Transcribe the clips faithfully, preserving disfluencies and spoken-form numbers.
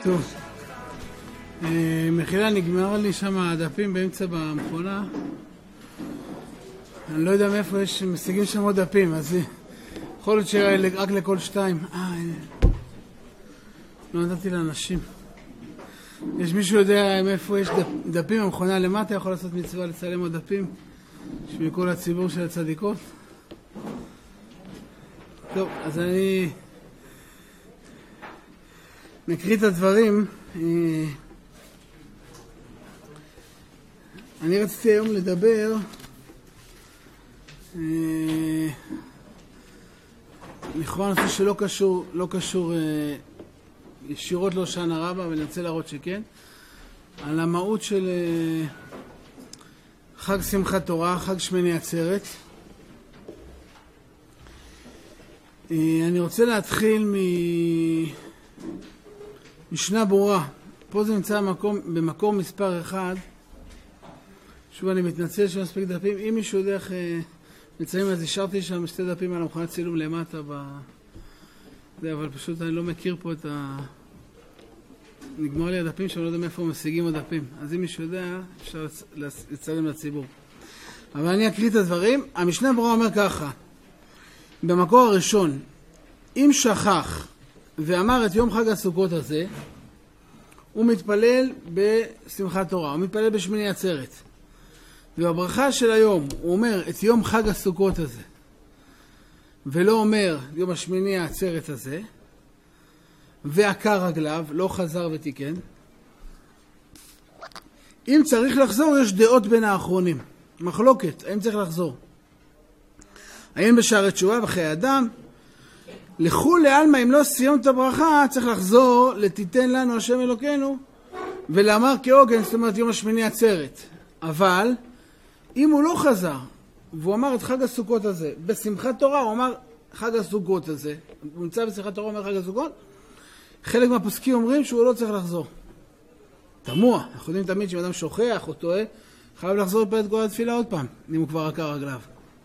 טוב, מחילה, נגמר לי שם הדפים באמצע במכונה. אני לא יודע מאיפה יש, משיגים שם עוד דפים, אז יכול להיות שרק לכל שתיים. אה, הנה. לא נתתי לאנשים. יש מישהו יודע מאיפה יש דפ, דפים במכונה למטה, יכול לעשות מצווה לצלם עוד דפים שמכל הציבור של הצדיקות. טוב, אז אני נקריא את הדברים. אני רציתי היום לדבר לכאורה נושא שלא קשור, לא קשור ישירות להושענא רבה, אבל אני רוצה להראות שכן, על המהות של חג שמחת תורה, חג שמיני עצרת. אני רוצה להתחיל ממשנה ברורה. פה זה נמצא במקום, במקום מספר אחד. שוב, אני מתנצל שמספיק דפים. אם מישהו יודע איך מצאים, אז השארתי שם שתי דפים על המכונת צילום למטה ב... זה, אבל פשוט אני לא מכיר פה את ה... נגמר לי הדפים שאני לא יודע מאיפה משיגים עוד דפים. אז אם מישהו יודע, אפשר לצלם לציבור. אבל אני אקריא את הדברים. המשנה ברורה אומר ככה. במקור הראשון, אם שכח ואמר את יום חג הסוכות הזה, הוא מתפלל בשמחת תורה, הוא מתפלל בשמיני עצרת. ובברכה של היום הוא אומר את יום חג הסוכות הזה, ולא אומר יום השמיני העצרת הזה, ועקר רגליו, לא חזר ותיקן. אם צריך לחזור, יש דעות בין האחרונים. מחלוקת, האם צריך לחזור? האם בשערי תשובה בחיי אדם? לכו לעלמא, אם לא סיים את הברכה, צריך לחזור לתיתן לנו השם אלוקינו, ולאמר כעוגן, זאת אומרת יום השמיני עצרת. אבל אם הוא לא חזר, והוא אמר את חג הסוכות הזה, בשמחת תורה הוא אמר חג הסוכות הזה, הוא נמצא בשמחת תורה, הוא אומר חג הסוכות, חלק מהפוסקים אומרים שהוא לא צריך לחזור. תמוה, אנחנו יודעים תמיד שאם אדם שוכח או טועה, חייב לחזור לפעול את כל התפילה עוד פעם, אם הוא כבר עקר רגליו.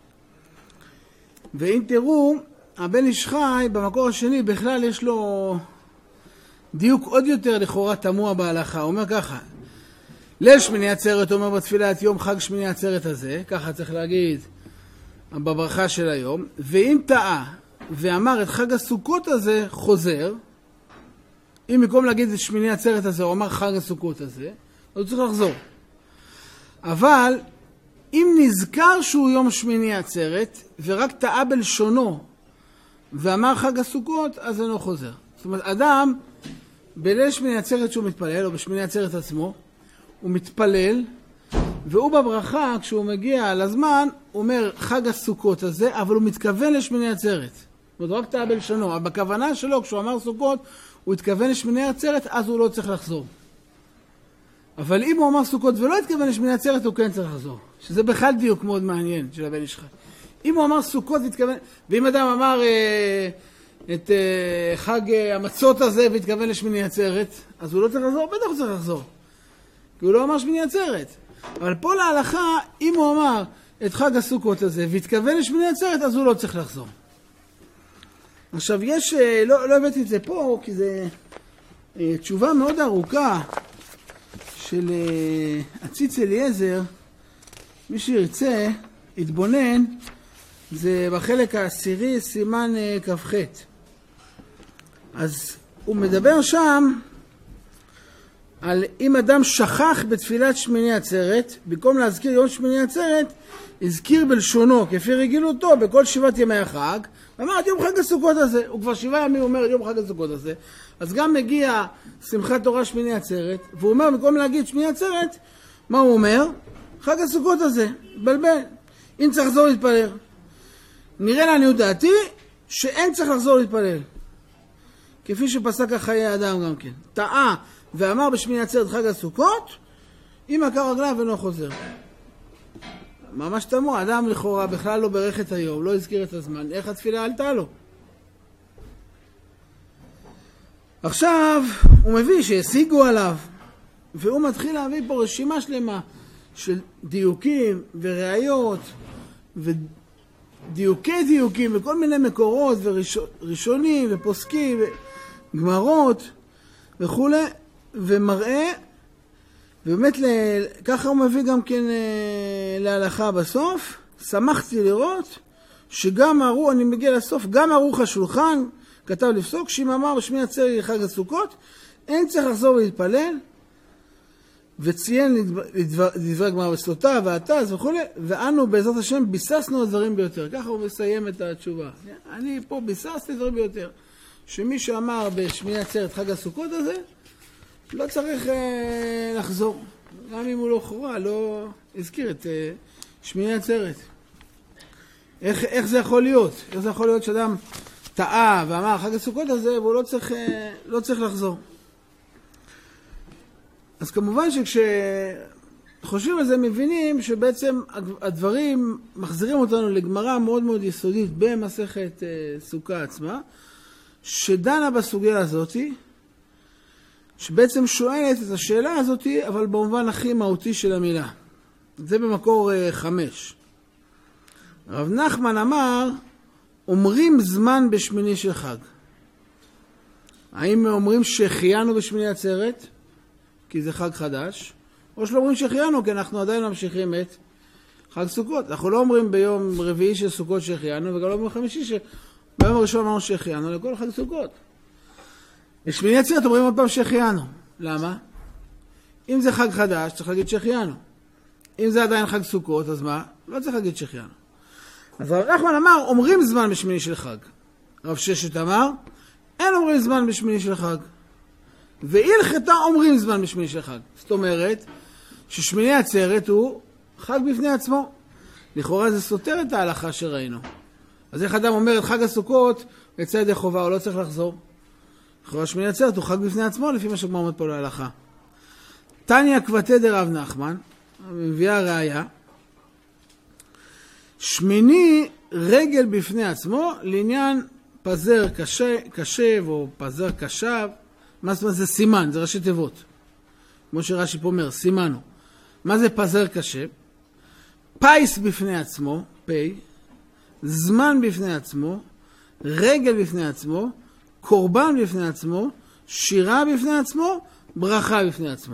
ואם תראו, הבן איש חי במקור השני בכלל יש לו דיוק עוד יותר לכאורה תמוה בהלכה. הוא אומר ככה, ליל שמיני עצרת, אומר בתפילה את יום חג שמיני עצרת הזה, ככה צריך להגיד בברכה של היום, ואם טעה ואמר את חג הסוכות הזה חוזר, אם במקום להגיד את שמיני עצרת הזה הוא אמר חג הסוכות הזה, אז הוא צריך לחזור. אבל אם נזכר שהוא יום שמיני עצרת ורק טעה בלשונו ואמר חג הסוכות, אז אינו חוזר. זאת אומרת, אדם בליל שמיני עצרת שהוא מתפלל, או בשמיני עצרת עצמו, הוא מתפלל, והוא בברכה, כשהוא מגיע לזמן, הוא אומר חג הסוכות הזה, אבל הוא מתכוון לשמיני עצרת. זאת אומרת, רק טעה בלשונו. אבל בכוונה שלו, כשהוא אמר סוכות, הוא התכוון לשמיני עצרת, אז הוא לא צריך לחזור. אבל אם הוא אמר סוכות ולא התכוון לשמיני עצרת, הוא כן צריך לחזור. שזה בכלל דיוק מאוד מעניין של הבן איש חי. אם הוא אמר סוכות והתכוון, ואם אדם אמר אה, את אה, חג אה, המצות הזה והתכוון לשמיני עצרת, אז הוא לא צריך לחזור, בטח הוא צריך לחזור. כי הוא לא אמר שמיני עצרת. אבל פה להלכה, אם הוא אמר את חג הסוכות הזה והתכוון לשמיני עצרת, אז הוא לא צריך לחזור. עכשיו יש, אה, לא, לא הבאתי את זה פה, כי זה אה, תשובה מאוד ארוכה של אה, הציץ אליעזר. מי שירצה, יתבונן, זה בחלק העשירי, סימן כ"ח. אז הוא מדבר שם על אם אדם שכח בתפילת שמיני עצרת, במקום להזכיר יום שמיני עצרת, הזכיר בלשונו, כפי רגילותו, בכל שבעת ימי החג, ואמר את יום חג הסוכות הזה. הוא כבר שבעה ימים אומר יום חג הסוכות הזה. אז גם מגיע שמחת תורה שמיני עצרת, והוא אומר, במקום להגיד שמיני עצרת, מה הוא אומר? חג הסוכות הזה, בלבל. אם צריך לחזור להתפלל. נראה לעניות דעתי שאין צריך לחזור להתפלל. כפי שפסק החיי האדם גם כן. טעה ואמר בשמיני עצרת חג הסוכות, אם עקר רגליו ולא חוזר. ממש תמוה, אדם לכאורה בכלל לא ברך את היום, לא הזכיר את הזמן, איך התפילה עלתה לו? עכשיו הוא מביא שהשיגו עליו, והוא מתחיל להביא פה רשימה שלמה של דיוקים וראיות ודיוקי דיוקים וכל מיני מקורות וראשונים ופוסקים וגמרות, וכו', ומראה, ובאמת ככה הוא מביא גם כן להלכה בסוף, שמחתי לראות שגם ערוך, אני מגיע לסוף, גם ערוך השולחן כתב לפסוק, שאם אמר בשמיני עצרת חג הסוכות, אין צריך לחזור ולהתפלל, וציין לדברי הגמרא בסוטה והתז וכו', ואנו בעזרת השם ביססנו הדברים ביותר. ככה הוא מסיים את התשובה. אני פה ביססתי דברים ביותר. שמי שאמר בשמיני עצרת חג הסוכות הזה, לא צריך אה, לחזור. גם אם הוא לא חורה, לא הזכיר את אה, שמיני עצרת. איך, איך זה יכול להיות? איך זה יכול להיות שאדם טעה ואמר חג הסוכות הזה, והוא לא צריך, אה, לא צריך לחזור. אז כמובן שכשחושבים על זה מבינים שבעצם הדברים מחזירים אותנו לגמרא מאוד מאוד יסודית במסכת סוכה עצמה, שדנה בסוגיה הזאת, שבעצם שואלת את השאלה הזאת, אבל במובן הכי מהותי של המילה. זה במקור חמש. רב נחמן אמר, אומרים זמן בשמיני של חג. האם אומרים שהחיינו בשמיני עצרת? כי זה חג חדש, או שלא אומרים שהחיינו, כי אנחנו עדיין ממשיכים את חג סוכות. אנחנו לא אומרים ביום רביעי של סוכות שהחיינו, וגם לא ביום חמישי שביום הראשון אמרנו שהחיינו, לכל חג סוכות. בשמיני עצרת אומרים עוד פעם שהחיינו. למה? אם זה חג חדש, צריך להגיד שהחיינו. אם זה עדיין חג סוכות, אז מה? לא צריך להגיד שהחיינו. אז רב נחמן אמר, אומרים זמן בשמיני של חג. רב ששת אמר, אין אומרים זמן בשמיני של חג. והלכתה אומרים זמן בשמיני של חג. זאת אומרת, ששמיני עצרת הוא חג בפני עצמו. לכאורה זה סותר את ההלכה שראינו. אז איך אדם אומר את חג הסוכות, יצא ידי חובה, הוא לא צריך לחזור. לכאורה שמיני עצרת הוא חג בפני עצמו, לפי מה שכבר עומד פה להלכה. תניא כבתי דרב נחמן, מביאה ראיה, שמיני רגל בפני עצמו, לעניין פזר קשב או פזר קשב, מה זאת אומרת? זה סימן, זה ראשי תיבות. כמו שרש"י פה אומר, סימנו. מה זה פזר קשב? פייס בפני עצמו, פי, זמן בפני עצמו, רגל בפני עצמו, קורבן בפני עצמו, שירה בפני עצמו, ברכה בפני עצמו.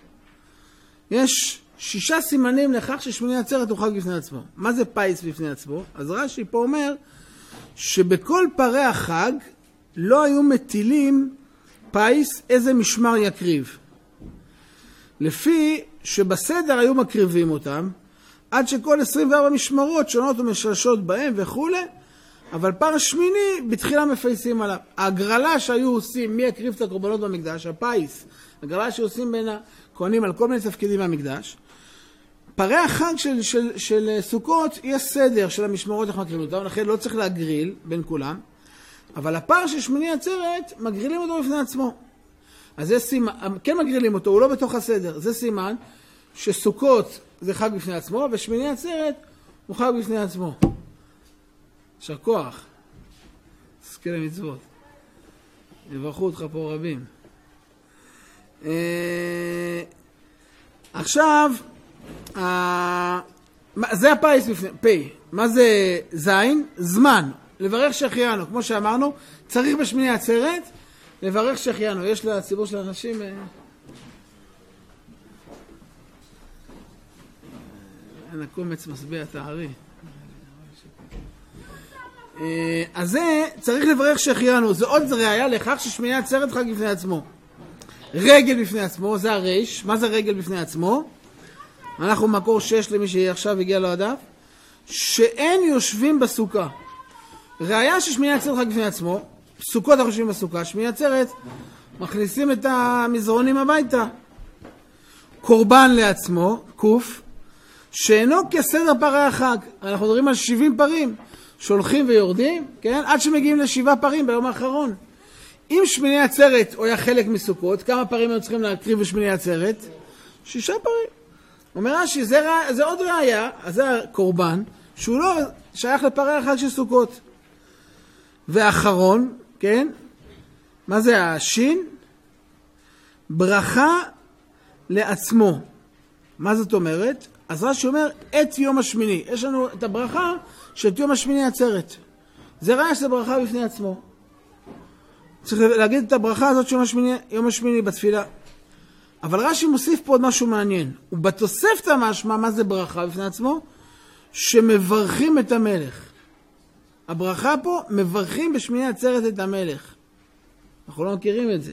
יש שישה סימנים לכך ששמיני עצרת הוא חג בפני עצמו. מה זה פייס בפני עצמו? אז רש"י פה אומר שבכל פרי החג לא היו מטילים פייס איזה משמר יקריב. לפי שבסדר היו מקריבים אותם, עד שכל עשרים וארבע משמרות שונות ומשלשות בהם וכו', אבל פר שמיני בתחילה מפייסים עליו. הגרלה שהיו עושים, מי יקריב את הקורבנות במקדש? הפייס. הגרלה שעושים בין הכהנים על כל מיני תפקידים במקדש. פרי החג של, של, של סוכות, יש סדר של המשמרות איך מקריבים אותם, לכן לא צריך להגריל בין כולם. אבל הפר של שמיני עצרת, מגרילים אותו בפני עצמו. אז זה סימן, כן מגרילים אותו, הוא לא בתוך הסדר. זה סימן שסוכות זה חג בפני עצמו, ושמיני עצרת הוא חג בפני עצמו. יישר כוח. תזכה למצוות. יברכו אותך פה רבים. עכשיו, זה הפייס בפני, פי. מה זה זין? זמן. לברך שהחיינו, כמו שאמרנו, צריך בשמיני עצרת לברך שהחיינו. יש לציבור של האנשים אין הקומץ משביע תארי. אז זה צריך לברך שהחיינו. זה עוד ראיה לכך ששמיני עצרת חג בפני עצמו. רגל בפני עצמו, זה הריש. מה זה רגל בפני עצמו? אנחנו מקור שש למי שעכשיו הגיע לדף. שאין יושבים בסוכה. ראיה ששמיני עצרת חג בפני עצמו, סוכות אנחנו יושבים בסוכה, שמיני עצרת מכניסים את המזרונים הביתה. קורבן לעצמו, קוף, שאינו כסדר פרי החג. אנחנו מדברים על שבעים פרים, שהולכים ויורדים, כן? עד שמגיעים לשבעה פרים ביום האחרון. אם שמיני עצרת הוא היה חלק מסוכות, כמה פרים היו צריכים להקריב בשמיני עצרת? שישה פרים. אומר רש"י, זה, זה עוד ראיה, אז זה הקורבן, שהוא לא שייך לפרי החג של סוכות. ואחרון, כן? מה זה השין? ברכה לעצמו. מה זאת אומרת? אז רש"י אומר, את יום השמיני. יש לנו את הברכה שאת יום השמיני עצרת. זה ראיה שזה ברכה בפני עצמו. צריך להגיד את הברכה הזאת של יום השמיני, יום השמיני בתפילה. אבל רש"י מוסיף פה עוד משהו מעניין. ובתוספתא משמע, מה זה ברכה בפני עצמו? שמברכים את המלך. הברכה פה, מברכים בשמיני עצרת את המלך. אנחנו לא מכירים את זה.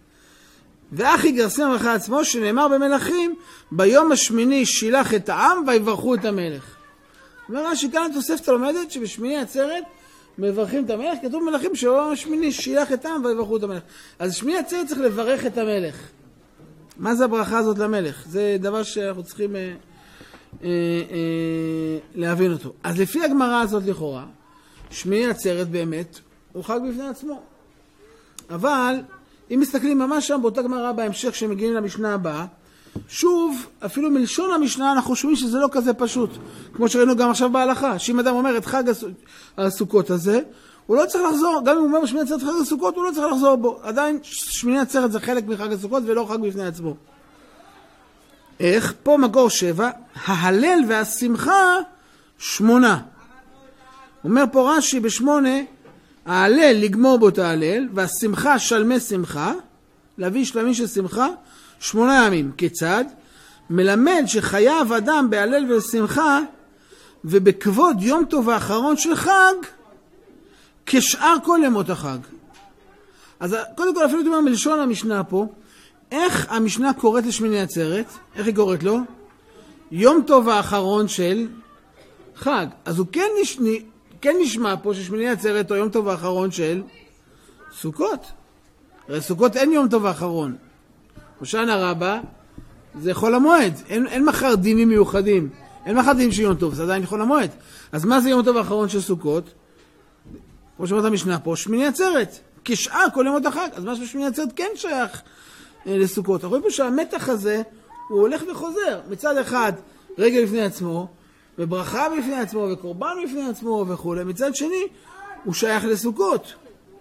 ואחי גרסים הברכה עצמו, שנאמר במלכים, ביום השמיני שילח את העם ויברכו את המלך. אומר רש"י, כאן התוספתא לומדת שבשמיני עצרת מברכים את המלך, כתוב מלכים שביום השמיני שילח את העם ויברכו את המלך. אז שמיני עצרת צריך לברך את המלך. מה זה הברכה הזאת למלך? זה דבר שאנחנו צריכים אה, אה, אה, להבין אותו. אז לפי הגמרא הזאת לכאורה, שמיני עצרת באמת הוא חג בפני עצמו. אבל אם מסתכלים ממש שם באותה גמרא בהמשך שמגיעים למשנה הבאה, שוב, אפילו מלשון המשנה אנחנו שומעים שזה לא כזה פשוט. כמו שראינו גם עכשיו בהלכה, שאם אדם אומר את חג הסוכות הזה, הוא לא צריך לחזור, גם אם הוא אומר בשמיני עצרת חג הסוכות, הוא לא צריך לחזור בו. עדיין שמיני עצרת זה חלק מחג הסוכות ולא חג בפני עצמו. איך? פה מקור שבע, ההלל והשמחה שמונה. אומר פה רש"י בשמונה, ההלל לגמור בו את ההלל, והשמחה שלמי שמחה, להביא שלמים של שמחה, שמונה ימים. כיצד? מלמד שחייב אדם בהלל ושמחה, ובכבוד יום טוב האחרון של חג, כשאר כל ימות החג. אז קודם כל אפילו דומה מלשון המשנה פה, איך המשנה קוראת לשמיני עצרת? איך היא קוראת לו? יום טוב האחרון של חג. אז הוא כן, נש... כן נשמע פה ששמיני עצרת הוא יום טוב האחרון של סוכות. הרי סוכות אין יום טוב האחרון. הושענא רבה זה חול המועד. אין, אין מחר דינים מיוחדים. אין מחר דינים של יום טוב, זה עדיין חול המועד. אז מה זה יום טוב האחרון של סוכות? כמו שאומרת המשנה פה, שמיני עצרת. כשאר כל ימות החג. אז מה ששמיני עצרת כן שייך אה, לסוכות. אנחנו רואים פה שהמתח הזה הוא הולך וחוזר. מצד אחד רגע לפני עצמו, וברכה בפני עצמו, וקורבן בפני עצמו וכו'. מצד שני הוא שייך לסוכות.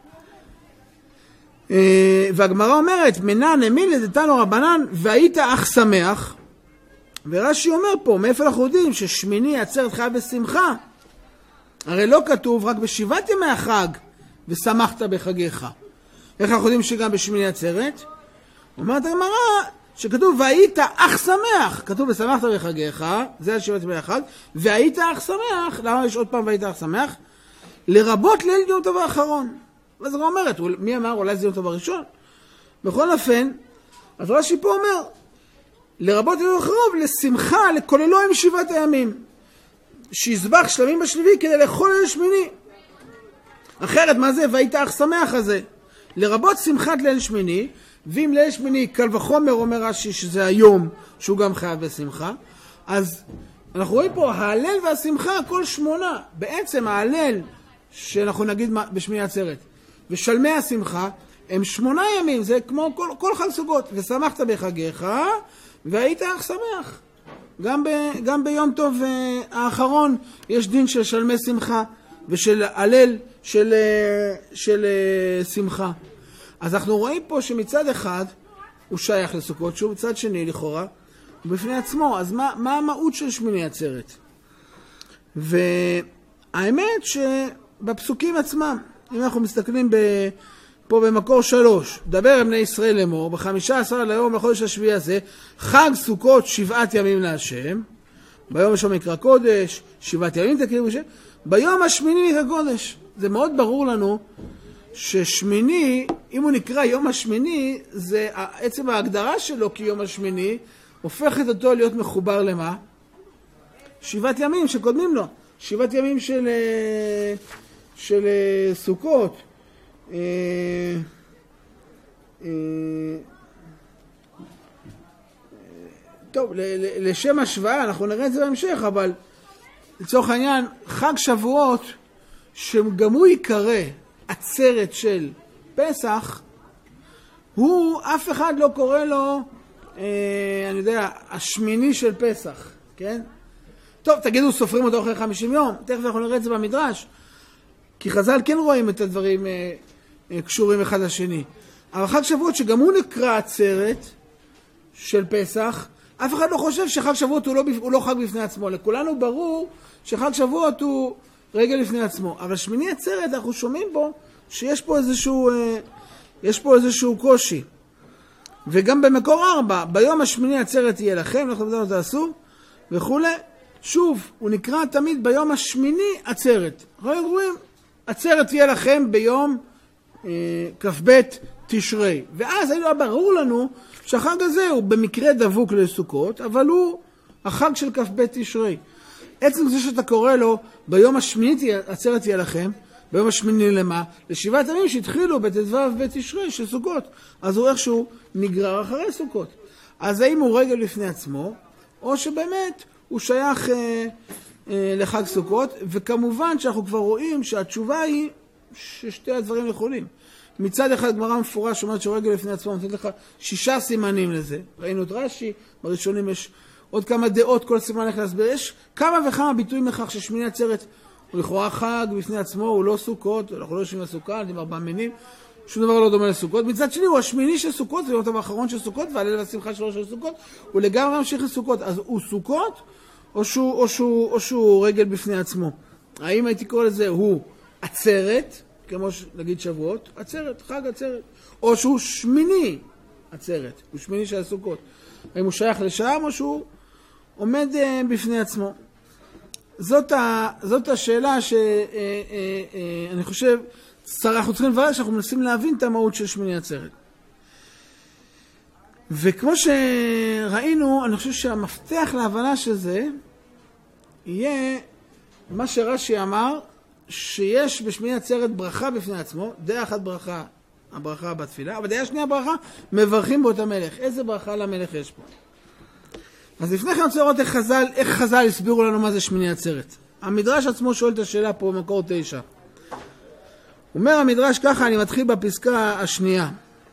אה, והגמרא אומרת, מנן אמילי דתנו רבנן והיית אך שמח. ורש"י אומר פה, מאיפה אנחנו יודעים ששמיני עצרת חייב בשמחה? הרי לא כתוב רק בשבעת ימי החג ושמחת בחגיך. איך אנחנו יודעים שגם בשמיני עצרת? אומרת הגמרא שכתוב והיית אך שמח. כתוב ושמחת בחגיך, זה על שבעת ימי החג, והיית אך שמח. למה יש עוד פעם והיית אך שמח? לרבות ליל יום טוב האחרון. אז הגמרא אומרת, מי אמר? אולי זה יום טוב הראשון? בכל אופן, אז רש"י פה אומר, לרבות ליל יום האחרון, לשמחה, לכוללו עם שבעת הימים. שיזבח שלמים בשביעי כדי לאכול ליל שמיני. אחרת מה זה? והיית אך שמח הזה. לרבות שמחת ליל שמיני, ואם ליל שמיני קל וחומר אומר רש"י שזה היום שהוא גם חייב בשמחה, אז אנחנו רואים פה ההלל והשמחה כל שמונה. בעצם ההלל שאנחנו נגיד בשמיני עצרת ושלמי השמחה הם שמונה ימים, זה כמו כל, כל חג סוכות. ושמחת בחגיך והיית אך שמח. גם, ב, גם ביום טוב uh, האחרון יש דין של שלמי שמחה ושל הלל של, uh, של uh, שמחה. אז אנחנו רואים פה שמצד אחד הוא שייך לסוכות, שהוא מצד שני לכאורה הוא בפני עצמו. אז מה, מה המהות של שמיני עצרת? והאמת שבפסוקים עצמם, אם אנחנו מסתכלים ב, פה במקור שלוש, דבר עם בני ישראל לאמור, בחמישה עשר ליום בחודש השביעי הזה, חג סוכות שבעת ימים להשם, ביום ראשון מקרא קודש, שבעת ימים תקריבו שם, ביום השמיני מקרא קודש. זה מאוד ברור לנו ששמיני, אם הוא נקרא יום השמיני, זה עצם ההגדרה שלו כיום השמיני, הופכת אותו להיות מחובר למה? שבעת ימים שקודמים לו, שבעת ימים של, של סוכות. אה, אה, טוב, לשם השוואה, אנחנו נראה את זה בהמשך, אבל לצורך העניין, חג שבועות, שגם הוא יקרא עצרת של פסח, הוא, אף אחד לא קורא לו, אה, אני יודע, השמיני של פסח, כן? טוב, תגידו, סופרים אותו אחרי חמישים יום, תכף אנחנו נראה את זה במדרש, כי חז"ל כן רואים את הדברים אה, אה, קשורים אחד לשני. אבל חג שבועות שגם הוא נקרא עצרת של פסח, אף אחד לא חושב שחג שבועות הוא לא, הוא לא חג בפני עצמו. לכולנו ברור שחג שבועות הוא רגע לפני עצמו. אבל שמיני עצרת אנחנו שומעים בו שיש פה איזשהו, אה, יש פה איזשהו קושי. וגם במקור ארבע, ביום השמיני עצרת תהיה לכם, לכם לא תעשו, וכו'. שוב, הוא נקרא תמיד ביום השמיני עצרת. אנחנו רואים, עצרת תהיה לכם ביום אה, כ"ב תשרי. ואז היה ברור לנו שהחג הזה הוא במקרה דבוק לסוכות, אבל הוא החג של כ"ב תשרי. עצם זה שאתה קורא לו ביום השמיני עצרת תהיה לכם, ביום השמיני למה? לשבעת ימים שהתחילו בט"ו בתשרי של סוכות. אז הוא איכשהו נגרר אחרי סוכות. אז האם הוא רגל לפני עצמו, או שבאמת הוא שייך אה, אה, לחג סוכות, וכמובן שאנחנו כבר רואים שהתשובה היא ששתי הדברים יכולים. מצד אחד גמרא מפורש אומרת שרגל לפני עצמו, נותנת לך שישה סימנים לזה. ראינו את רש"י, בראשונים יש עוד כמה דעות, כל סימן איך להסביר. יש כמה וכמה ביטויים לכך ששמיני עצרת הוא לכאורה חג בפני עצמו, הוא לא סוכות, אנחנו לא יושבים לסוכה, עם ארבעה מינים, שום דבר לא דומה לסוכות. מצד שני הוא השמיני של סוכות, זה יום האחרון של סוכות, והליל השמחה שלו של סוכות, הוא לגמרי ממשיך לסוכות. אז הוא סוכות, או שהוא, או שהוא, או שהוא רגל בפני עצמו. האם הייתי קורא לזה הוא עצרת, כמו נגיד שבועות, עצרת, חג עצרת, או שהוא שמיני עצרת, הוא שמיני של הסוכות. האם הוא שייך לשם, או שהוא עומד uh, בפני עצמו. זאת, ה, זאת השאלה שאני חושב, אנחנו צריכים לברר שאנחנו מנסים להבין את המהות של שמיני עצרת. וכמו שראינו, אני חושב שהמפתח להבנה של זה, יהיה מה שרש"י אמר, שיש בשמיני עצרת ברכה בפני עצמו, דעה אחת ברכה, הברכה בתפילה, אבל דעה שנייה ברכה, מברכים בו את המלך. איזה ברכה למלך יש פה? אז לפני כן אני רוצה לראות איך חז"ל, איך חז"ל הסבירו לנו מה זה שמיני עצרת. המדרש עצמו שואל את השאלה פה במקור תשע. אומר המדרש ככה, אני מתחיל בפסקה השנייה.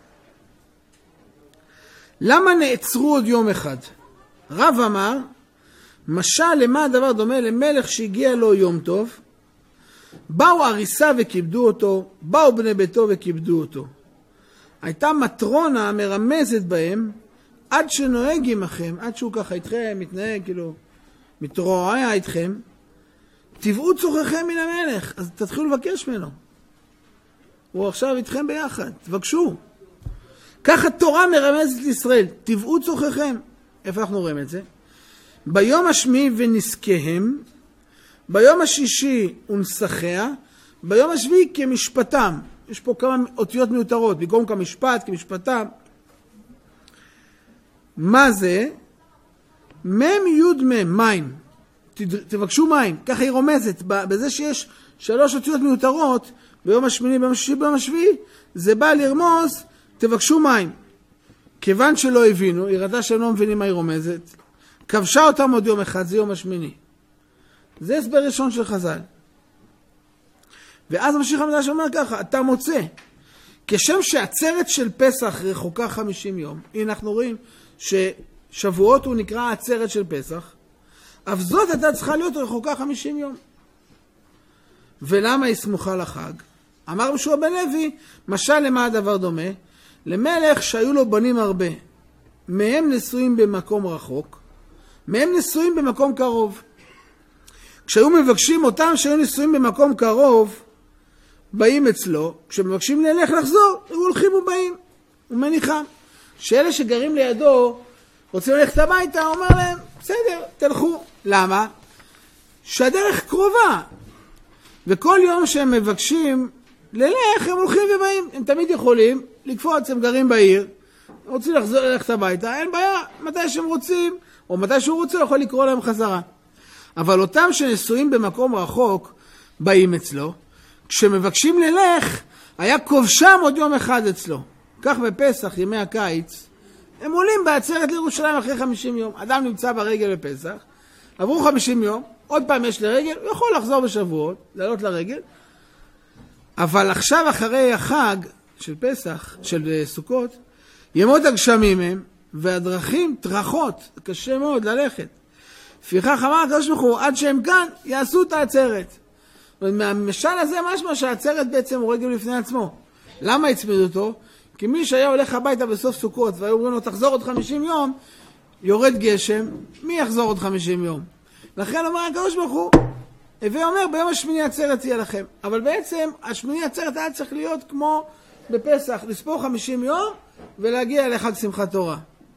למה נעצרו עוד יום אחד? רב אמר, משל למה הדבר דומה למלך שהגיע לו יום טוב, באו אריסה וכיבדו אותו, באו בני ביתו וכיבדו אותו. הייתה מטרונה מרמזת בהם, עד שנוהג עמכם, עד שהוא ככה איתכם, מתנהג, כאילו, מתרועע איתכם, תבעו צורככם מן המלך, אז תתחילו לבקש ממנו. הוא עכשיו איתכם ביחד, תבקשו. ככה תורה מרמזת לישראל, תבעו צורככם. איפה אנחנו רואים את זה? ביום השמיעי ונזכיהם, ביום השישי ונסחיה, ביום השביעי כמשפטם. יש פה כמה אותיות מיותרות, במקום כמשפט, כמשפטם. מה זה? מם יוד מם, מים. תבקשו מים. ככה היא רומזת. בזה שיש שלוש אותיות מיותרות, ביום השמיני, ביום השישי, ביום השביעי, זה בא לרמוז, תבקשו מים. כיוון שלא הבינו, היא ראתה שהם לא מבינים מה היא רומזת, כבשה אותם עוד יום אחד, זה יום השמיני. זה הסבר ראשון של חז"ל. ואז ממשיך המדרש אומר ככה, אתה מוצא, כשם שעצרת של פסח רחוקה חמישים יום, הנה אנחנו רואים ששבועות הוא נקרא עצרת של פסח, אף זאת הייתה צריכה להיות רחוקה חמישים יום. ולמה היא סמוכה לחג? אמר יהושע בן לוי, משל למה הדבר דומה? למלך שהיו לו בנים הרבה, מהם נשואים במקום רחוק, מהם נשואים במקום קרוב. כשהיו מבקשים אותם שהיו נשואים במקום קרוב, באים אצלו, כשמבקשים ללך לחזור, הם הולכים ובאים, ומניחם. שאלה שגרים לידו, רוצים ללכת הביתה, הוא אומר להם, בסדר, תלכו. למה? שהדרך קרובה, וכל יום שהם מבקשים ללך, הם הולכים ובאים. הם תמיד יכולים לקפוץ, הם גרים בעיר, רוצים לחזור ללכת הביתה, אין בעיה, מתי שהם רוצים, או מתי שהוא רוצה, יכול לקרוא להם חזרה. אבל אותם שנשואים במקום רחוק, באים אצלו, כשמבקשים ללך, היה כובשם עוד יום אחד אצלו. כך בפסח, ימי הקיץ, הם עולים בעצרת לירושלים אחרי חמישים יום. אדם נמצא ברגל בפסח, עברו חמישים יום, עוד פעם יש לרגל, הוא יכול לחזור בשבועות, לעלות לרגל, אבל עכשיו אחרי החג של פסח, של סוכות, ימות הגשמים הם, והדרכים טרחות, קשה מאוד ללכת. לפיכך אמר הקדוש ברוך הוא, עד שהם כאן, יעשו את העצרת. מהמשל הזה משמע שהעצרת בעצם הוא רגל לפני עצמו. למה הצמיד אותו? כי מי שהיה הולך הביתה בסוף סוכות, והיו אומרים לו, תחזור עוד חמישים יום, יורד גשם, מי יחזור עוד חמישים יום? לכן אמר הקדוש ברוך הוא, הווה אומר, ביום השמיני עצרת תהיה לכם. אבל בעצם, השמיני עצרת היה צריך להיות כמו בפסח, לספור חמישים יום ולהגיע לחג שמחת תורה.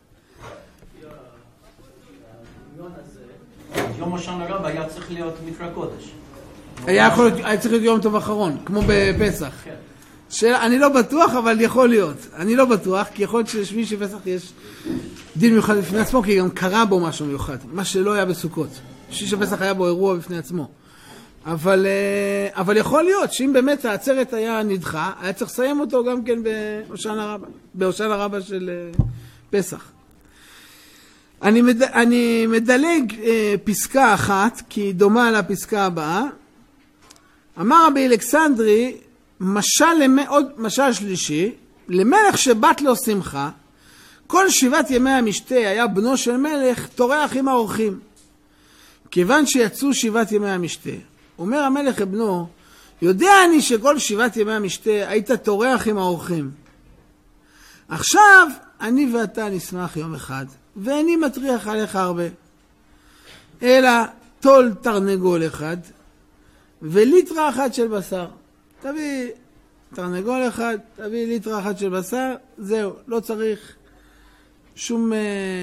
יום השנה רבה היה צריך להיות מקרא קודש. היה, יכול, היה צריך להיות יום טוב אחרון, כמו בפסח. כן. שאלה, אני לא בטוח, אבל יכול להיות. אני לא בטוח, כי יכול להיות ששביעי של פסח יש דין מיוחד בפני עצמו, כי גם קרה בו משהו מיוחד, מה שלא היה בסוכות. שביעי של פסח היה בו אירוע בפני עצמו. אבל, אבל יכול להיות שאם באמת העצרת היה נדחה, היה צריך לסיים אותו גם כן בהושענא רבה, בהושענא רבה של פסח. אני, מד... אני מדלג אה, פסקה אחת, כי היא דומה לפסקה הבאה. אמר רבי אלכסנדרי, משל, למ... עוד משל שלישי, למלך שבת לו שמחה, כל שבעת ימי המשתה היה בנו של מלך טורח עם האורחים. כיוון שיצאו שבעת ימי המשתה, אומר המלך לבנו, יודע אני שכל שבעת ימי המשתה היית טורח עם האורחים. עכשיו אני ואתה נשמח יום אחד, ואיני מטריח עליך הרבה, אלא תול תרנגול אחד וליטרה אחת של בשר. תביא תרנגול אחד, תביא ליטרה אחת של בשר, זהו, לא צריך שום אה,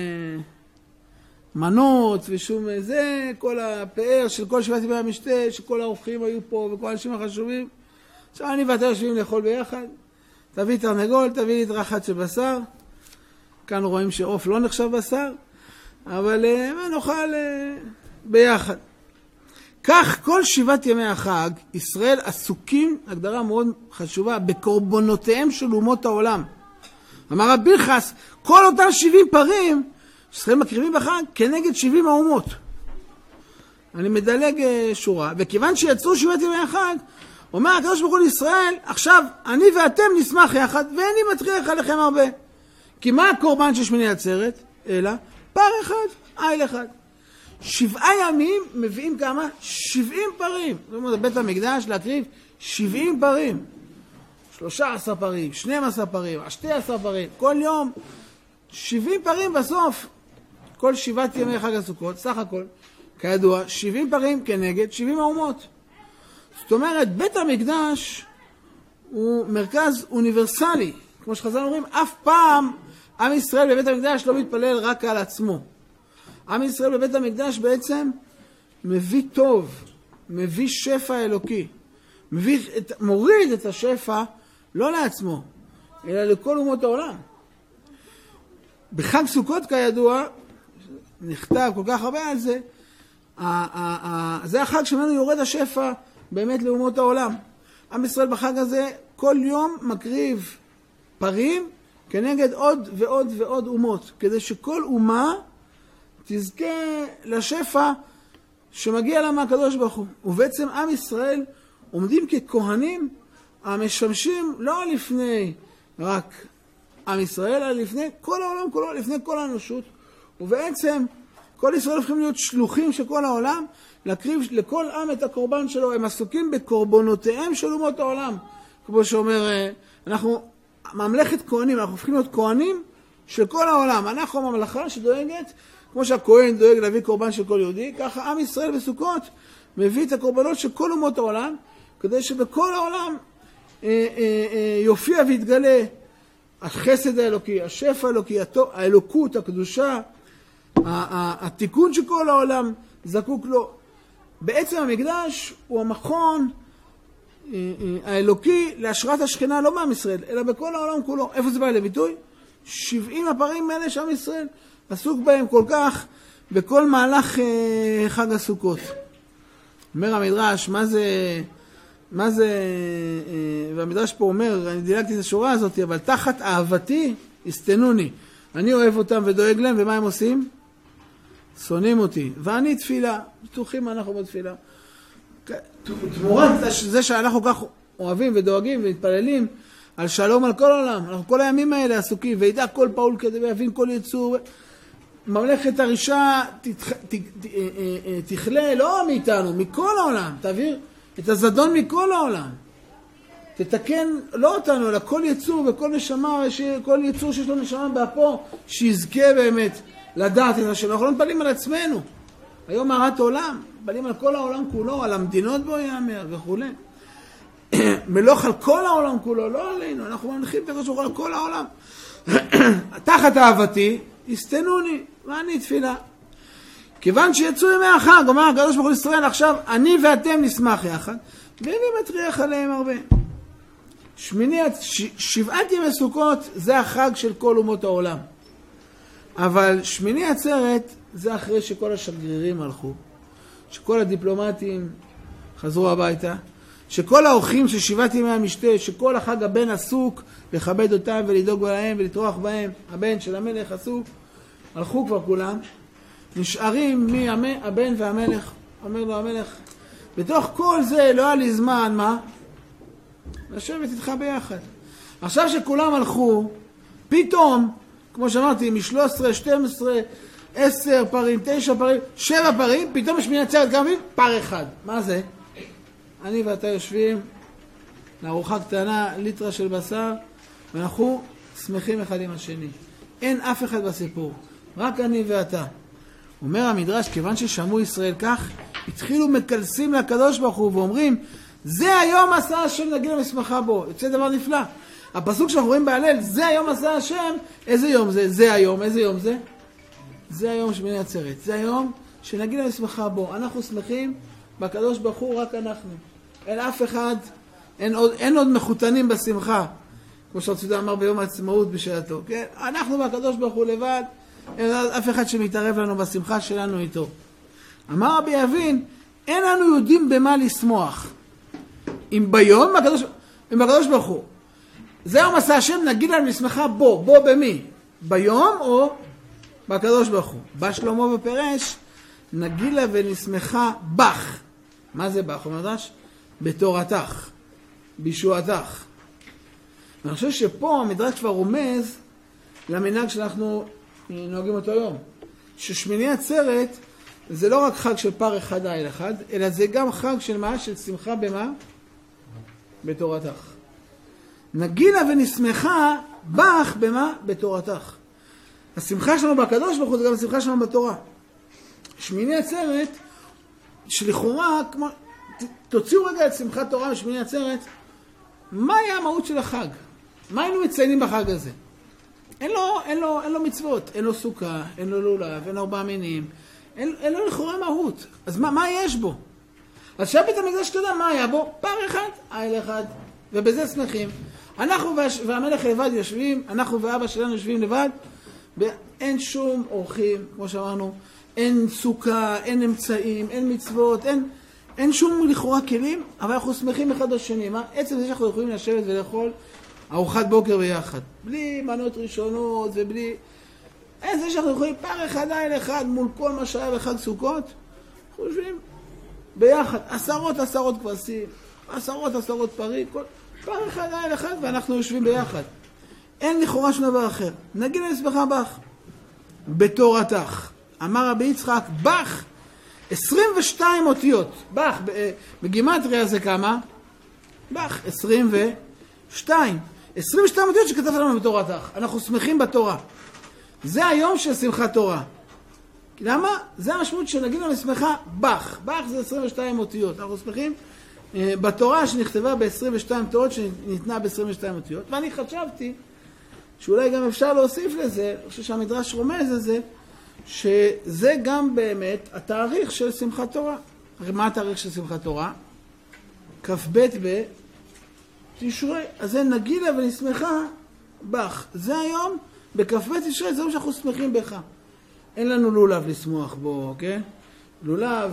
מנות ושום זה, כל הפאר של כל שבעת ימי המשתה, שכל האורחים היו פה וכל האנשים החשובים. עכשיו אני ואתה יושבים לאכול ביחד, תביא תרנגול, תביא ליטרה אחת של בשר. כאן רואים שעוף לא נחשב בשר, אבל uh, נאכל uh, ביחד. כך כל שבעת ימי החג, ישראל עסוקים, הגדרה מאוד חשובה, בקורבנותיהם של אומות העולם. אמר רבי פנחס, כל אותם שבעים פרים, ישראל מקריבים בחג כנגד שבעים האומות. אני מדלג uh, שורה, וכיוון שיצאו שבעת ימי החג, אומר הקדוש ברוך הוא לישראל, עכשיו אני ואתם נשמח יחד, ואיני מטריח עליכם הרבה. כי מה הקורבן של שמיני עצרת? אלא פר אחד, איל אחד. שבעה ימים מביאים כמה? שבעים פרים. זאת אומרת, בית המקדש להקריב שבעים פרים. שלושה עשר פרים, שנים עשר פרים, שתי עשר פרים. כל יום שבעים פרים בסוף. כל שבעת ימי חג הסוכות, סך הכל, כידוע, שבעים פרים כנגד שבעים האומות. זאת אומרת, בית המקדש הוא מרכז אוניברסלי. כמו שחז"ל אומרים, אף פעם עם ישראל בבית המקדש לא מתפלל רק על עצמו. עם ישראל בבית המקדש בעצם מביא טוב, מביא שפע אלוקי, מביא את, מוריד את השפע לא לעצמו, אלא לכל אומות העולם. בחג סוכות כידוע, נכתב כל כך הרבה על זה, זה החג שמנו יורד השפע באמת לאומות העולם. עם ישראל בחג הזה כל יום מקריב פרים כנגד עוד ועוד ועוד אומות, כדי שכל אומה תזכה לשפע שמגיע לה מהקדוש ברוך הוא. ובעצם עם ישראל עומדים ככהנים המשמשים לא לפני רק עם ישראל, אלא לפני כל העולם כולו, לפני כל האנושות. ובעצם כל ישראל הופכים להיות שלוחים של כל העולם, להקריב לכל עם את הקורבן שלו. הם עסוקים בקורבנותיהם של אומות העולם. כמו שאומר, אנחנו ממלכת כהנים, אנחנו הופכים להיות כהנים של כל העולם. אנחנו ממלכה שדואגת, כמו שהכהן דואג להביא קורבן של כל יהודי, ככה עם ישראל בסוכות מביא את הקורבנות של כל אומות העולם, כדי שבכל העולם אה, אה, אה, יופיע ויתגלה החסד האלוקי, השפע האלוקי, האלוקות, הקדושה, התיקון שכל העולם זקוק לו. בעצם המקדש הוא המכון האלוקי להשראת השכינה, לא מעם ישראל, אלא בכל העולם כולו. איפה זה בא לביטוי? שבעים הפרים האלה שעם ישראל עסוק בהם כל כך בכל מהלך חג הסוכות. אומר המדרש, מה זה, מה זה, והמדרש פה אומר, אני דילגתי את השורה הזאת, אבל תחת אהבתי הסתנוני. אני אוהב אותם ודואג להם, ומה הם עושים? שונאים אותי. ואני תפילה, בטוחים אנחנו בתפילה. תמורת זה שאנחנו כך אוהבים ודואגים ומתפללים על שלום על כל העולם. אנחנו כל הימים האלה עסוקים, וידע כל פעול כדי להבין כל יצור. ממלכת הרישה תתח... ת... ת... תכלה לא מאיתנו, מכל העולם. תעביר את הזדון מכל העולם. תתקן לא אותנו, אלא כל יצור וכל נשמה, כל יצור שיש לו נשמה באפו, שיזכה באמת לדעת את השם. אנחנו לא מתפלים על עצמנו. היום מערת עולם, מתפלים על כל העולם כולו, על המדינות בו יאמר וכו'. מלוך על כל העולם כולו, לא עלינו, אנחנו מנחים את הקדוש ברוך הוא על כל העולם. תחת אהבתי, הסתנוני, ואני תפילה. כיוון שיצאו ימי החג, אומר הקדוש ברוך הוא לישראל, עכשיו אני ואתם נשמח יחד, ואני מטריח עליהם הרבה. שמיני, ש, שבעת ימי סוכות זה החג של כל אומות העולם. אבל שמיני עצרת זה אחרי שכל השגרירים הלכו, שכל הדיפלומטים חזרו הביתה, שכל האורחים של שבעת ימי המשתה, שכל החג הבן עסוק לכבד אותם ולדאוג להם ולטרוח בהם, הבן של המלך עסוק, הלכו כבר כולם, נשארים מי הבן והמלך. אומר לו המלך, בתוך כל זה לא היה לי זמן, מה? לשבת איתך ביחד. עכשיו שכולם הלכו, פתאום, כמו שאמרתי, מ-שלוש עשרה, שתים עשרה, עשר פרים, תשע פרים, שבע פרים, פתאום יש שמיני עצרת כמה פעמים? פר אחד. מה זה? אני ואתה יושבים לארוחה קטנה, ליטרה של בשר, ואנחנו שמחים אחד עם השני. אין אף אחד בסיפור, רק אני ואתה. אומר המדרש, כיוון ששמעו ישראל כך, התחילו מקלסים לקדוש ברוך הוא ואומרים, זה היום עשה השם נגיד למשמחה בו. יוצא דבר נפלא. הפסוק שאנחנו רואים בהלל, זה היום עשה השם, איזה יום זה? זה היום, איזה יום זה? זה היום שמיני עצרת. זה היום שנגיד למשמחה בו. אנחנו שמחים בקדוש ברוך הוא, רק אנחנו. אין אף אחד, אין עוד, אין עוד מחותנים בשמחה. כמו שרצודה אמר ביום העצמאות בשעתו. כן? אנחנו בקדוש ברוך הוא לבד, אין אף אחד שמתערב לנו בשמחה שלנו איתו. אמר רבי אבין, אין לנו יודעים במה לשמוח. אם ביום, בקדוש, אם בקדוש ברוך הוא. זה היום עשה השם, נגיד לנו לשמחה בו. בו במי? ביום או בקדוש ברוך הוא? בא שלמה בפרש, נגילה ונשמחה בך. מה זה בך? הוא מדרש? בתורתך, בישועתך. ואני חושב שפה המדרש כבר רומז למנהג שאנחנו נוהגים אותו היום. ששמיני עצרת זה לא רק חג של פר אחד האל אחד, אלא זה גם חג של מה? של שמחה במה? בתורתך. נגילה ונשמחה בך במה? בתורתך. השמחה שלנו בקדוש ברוך הוא זה גם השמחה שלנו בתורה. שמיני עצרת שלכאורה, כמו, תוציאו רגע את שמחת תורה ושמיני עצרת, מה היה המהות של החג? מה היינו מציינים בחג הזה? אין לו, אין לו, אין לו מצוות, אין לו סוכה, אין לו לולב, אין לו ארבעה מינים, אין, אין לו לכאורה מהות. אז מה, מה יש בו? אז שבית המקדש שאתה יודע מה היה בו? פר אחד, האל אחד, ובזה שמחים. אנחנו והש... והמלך לבד יושבים, אנחנו ואבא שלנו יושבים לבד, ואין שום אורחים, כמו שאמרנו, אין סוכה, אין אמצעים, אין מצוות, אין, אין שום לכאורה כלים, אבל אנחנו שמחים אחד לשני. מה? עצם זה שאנחנו יכולים לשבת ולאכול ארוחת בוקר ביחד, בלי מנות ראשונות ובלי... אין זה שאנחנו יכולים פר אחד האל אחד מול כל מה שהיה בחג סוכות, אנחנו יושבים ביחד, עשרות עשרות כבשים, עשרות עשרות פרים, כל... פר אחד האל אחד ואנחנו יושבים ביחד. אין לכאורה שום דבר אחר. נגיד לשמחה בך. בתורתך. אמר רבי יצחק, בך, עשרים ושתיים אותיות. בך, בגימטריה זה כמה? בך, עשרים ושתיים. עשרים ושתיים אותיות שכתבת לנו בתורתך. אנחנו שמחים בתורה. זה היום של שמחת תורה. למה? זה המשמעות שנגיד לנו לשמחה בך. בך זה עשרים ושתיים אותיות. אנחנו שמחים בתורה שנכתבה ב-עשרים ושתיים תורות שניתנה ב-עשרים ושתיים אותיות. ואני חשבתי שאולי גם אפשר להוסיף לזה, אני חושב שהמדרש רומז לזה, שזה גם באמת התאריך של שמחת תורה. הרי מה התאריך של שמחת תורה? כ"ב בתשרי. אז זה נגילה ונשמחה בך. זה היום, בכ"ב תשרי, זה מה שאנחנו שמחים בך. אין לנו לולב לשמוח בו, כן? לולב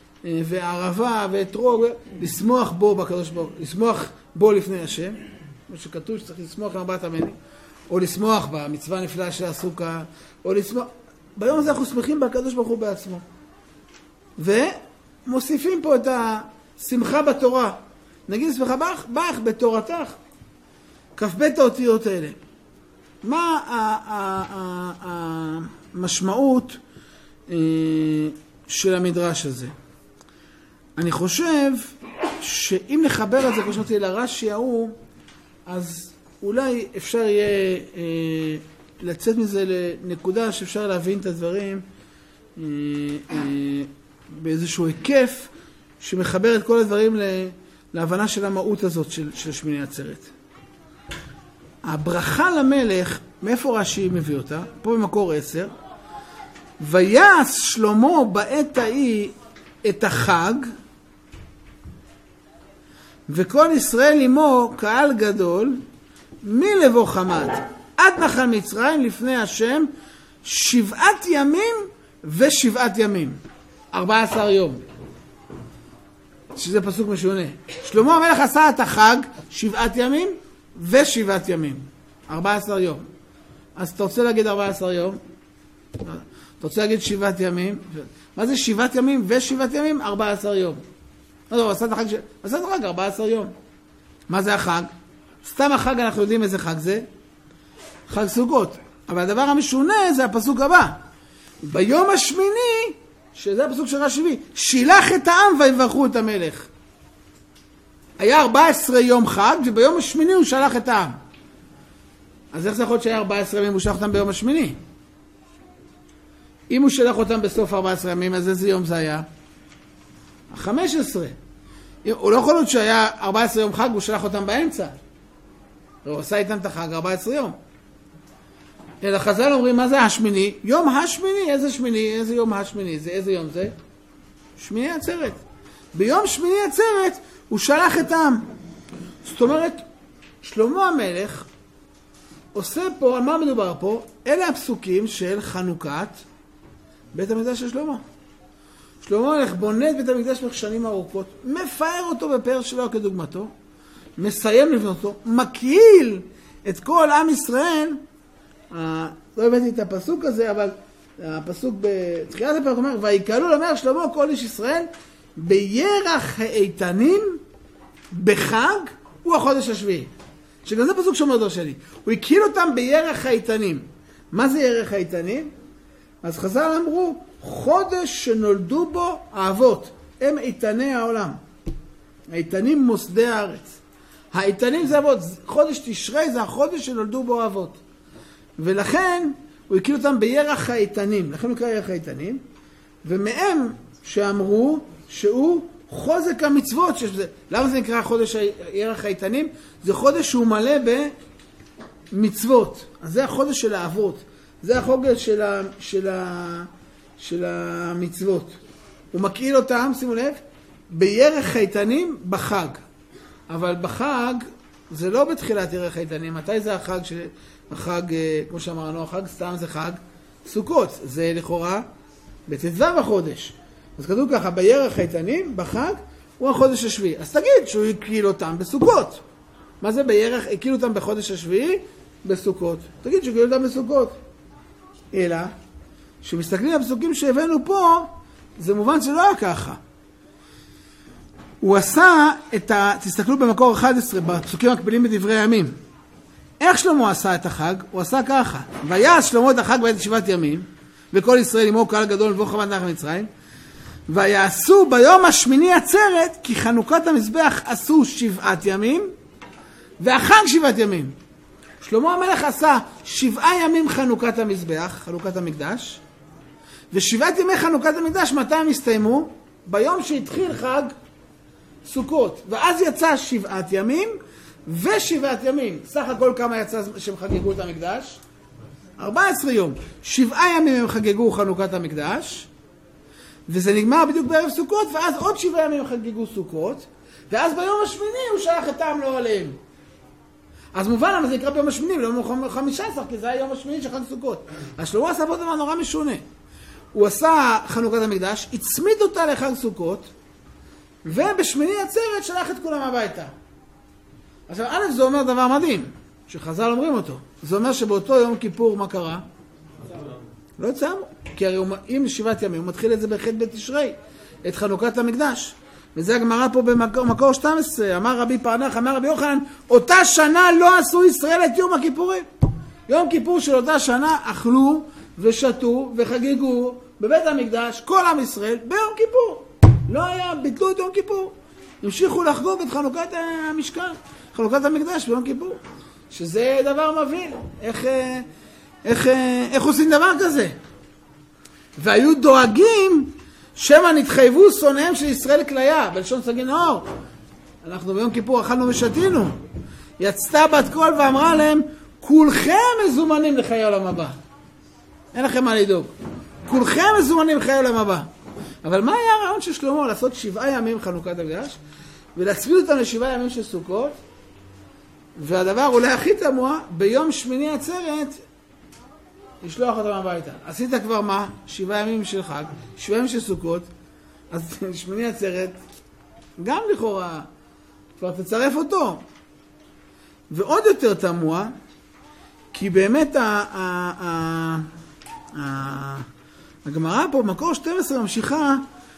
וערבה ואתרוג, לשמוח בו בקדוש ברוך הוא, לשמוח בו לפני השם, כמו שכתוב שצריך לשמוח במבט המני, או לשמוח במצווה הנפלאה של הסוכה, או לשמוח... ביום הזה אנחנו שמחים בקדוש ברוך הוא בעצמו. ומוסיפים פה את השמחה בתורה. נגיד שמחה בך, בך בתורתך. כ"ב האותיות האלה. מה המשמעות של המדרש הזה? אני חושב שאם נחבר את זה, כמו שאמרתי, לרש"י ההוא, אז אולי אפשר יהיה אה, לצאת מזה לנקודה שאפשר להבין את הדברים אה, אה, באיזשהו היקף שמחבר את כל הדברים להבנה של המהות הזאת של, של שמיני עצרת. הברכה למלך, מאיפה רש"י מביא אותה? פה במקור עשר. ויעש שלמה בעת ההיא את החג, וכל ישראל עמו קהל גדול, מלבוא חמת עד נחל מצרים לפני השם, שבעת ימים ושבעת ימים. ארבע עשר יום. שזה פסוק משונה. שלמה המלך עשה את החג שבעת ימים ושבעת ימים. ארבע עשר יום. אז אתה רוצה להגיד ארבע עשר יום? אתה רוצה להגיד שבעת ימים? מה זה שבעת ימים ושבעת ימים? ארבע עשר יום. לא, עשה את החג, עשה את החג ארבע עשר יום. מה זה החג? סתם החג, אנחנו יודעים איזה חג זה. חג סוכות. אבל הדבר המשונה זה הפסוק הבא. ביום השמיני, שזה הפסוק של רש"י, שילח את העם ויברכו את המלך. היה ארבע עשרה יום חג, וביום השמיני הוא שלח את העם. אז איך זה יכול להיות שהיה ארבע עשרה ימים, הוא שלח אותם ביום השמיני? אם הוא שלח אותם בסוף ארבע עשרה ימים, אז איזה יום זה היה? ה-חמש עשרה. הוא לא יכול להיות שהיה ארבע עשרה יום חג, הוא שלח אותם באמצע. הוא עשה איתם את החג ארבע עשרה יום. אלא חז"ל אומרים, מה זה השמיני? יום השמיני, איזה שמיני? איזה יום השמיני? זה איזה יום זה? שמיני עצרת. ביום שמיני עצרת הוא שלח את העם. זאת אומרת, שלמה המלך עושה פה, על מה מדובר פה? אלה הפסוקים של חנוכת בית המקדש של שלמה. שלמה המלך בונה את בית המקדש במשך שנים ארוכות, מפאר אותו בפאר שלו כדוגמתו, מסיים לבנות אותו, מקהיל את כל עם ישראל. לא הבאתי את הפסוק הזה, אבל הפסוק בתחילת הפרק אומר, ויקהלו למלך שלמה כל איש ישראל בירח האיתנים בחג הוא החודש השביעי. שגם זה פסוק שאומר דרשני. הוא הקהיל אותם בירח האיתנים. מה זה ירח האיתנים? אז חז"ל אמרו, חודש שנולדו בו האבות. הם איתני העולם. האיתנים מוסדי הארץ. האיתנים זה אבות. חודש תשרי זה החודש שנולדו בו האבות. ולכן הוא הקהיל אותם בירח האיתנים. לכן הוא קרא ירח האיתנים. ומהם שאמרו שהוא חוזק המצוות. שזה, למה זה נקרא חודש ירח האיתנים? זה חודש שהוא מלא במצוות. אז זה החודש של האבות. זה החודש של, ה, של, ה, של המצוות. הוא מקהיל אותם, שימו לב, בירח האיתנים בחג. אבל בחג זה לא בתחילת ירח האיתנים. מתי זה החג? של, החג, כמו שאמרנו, החג סתם זה חג סוכות. זה לכאורה בט"ו החודש. אז כתוב ככה, בירח האיתנים, בחג, הוא החודש השביעי. אז תגיד שהוא הקהיל אותם בסוכות. מה זה בירח? הקהיל אותם בחודש השביעי? בסוכות. תגיד שהוא הקהיל אותם בסוכות. אלא, שמסתכלים על הפסוקים שהבאנו פה, זה מובן שלא היה ככה. הוא עשה את ה... תסתכלו במקור אחד עשרה, בפסוקים המקבילים בדברי הימים. איך שלמה עשה את החג? הוא עשה ככה. ויעש שלמה את החג בעת שבעת ימים, וכל ישראל עמו קהל גדול לבוא חמת נחל מצרים, ויעשו ביום השמיני עצרת, כי חנוכת המזבח עשו שבעת ימים, והחג שבעת ימים. שלמה המלך עשה שבעה ימים חנוכת המזבח, חנוכת המקדש, ושבעת ימי חנוכת המקדש, מתי הם הסתיימו? ביום שהתחיל חג סוכות. ואז יצא שבעת ימים ושבעת ימים. סך הכל כמה יצא שהם חגגו את המקדש? ארבע עשרה יום. שבעה ימים הם חגגו חנוכת המקדש, וזה נגמר בדיוק בערב סוכות, ואז עוד שבעה ימים חגגו סוכות, ואז ביום השמיני הוא שלח את העם לא עליהם. אז מובן למה זה נקרא ביום השמיני, לא יום חמישה עשר, כי זה היה יום השמיני של חג סוכות. אז שלמה עשה פה דבר נורא משונה. הוא עשה חנוכת המקדש, הצמיד אותה לחג סוכות, ובשמיני עצרת שלח את כולם הביתה. עכשיו, א' זה אומר דבר מדהים, שחז"ל אומרים אותו. זה אומר שבאותו יום כיפור מה קרה? לא יצאמו. כי הרי אם שבעת ימים, הוא מתחיל את זה בחטא בתשרי, את חנוכת המקדש. וזה הגמרא פה במקור שתים עשרה, אמר רבי פרנח, אמר רבי יוחנן, אותה שנה לא עשו ישראל את יום הכיפורים. יום כיפור של אותה שנה אכלו ושתו וחגגו בבית המקדש, כל עם ישראל, ביום כיפור. לא היה, ביטלו את יום כיפור. המשיכו לחגוג את חנוכת המשכן, חנוכת המקדש ביום כיפור. שזה דבר מבהיל. איך, איך, איך עושים דבר כזה? והיו דואגים שמא נתחייבו שונאיהם של ישראל כליה, בלשון סגי נאור. אנחנו ביום כיפור אכלנו ושתינו. יצתה בת קול ואמרה להם, כולכם מזומנים לחיי העולם הבא. אין לכם מה לדאוג. כולכם מזומנים לחיי העולם הבא. אבל מה היה הרעיון של שלמה? לעשות שבעה ימים חנוכת המקדש, ולהצמיד אותם לשבעה ימים של סוכות, והדבר אולי הכי תמוה, ביום שמיני עצרת, לשלוח אותם הביתה. עשית כבר מה? שבעה ימים של חג, שבעה ימים של סוכות, אז שמיני עצרת, גם לכאורה, כבר תצרף אותו. ועוד יותר תמוה, כי באמת ה... ה, ה, ה הגמרא פה במקור שתים עשרה ממשיכה,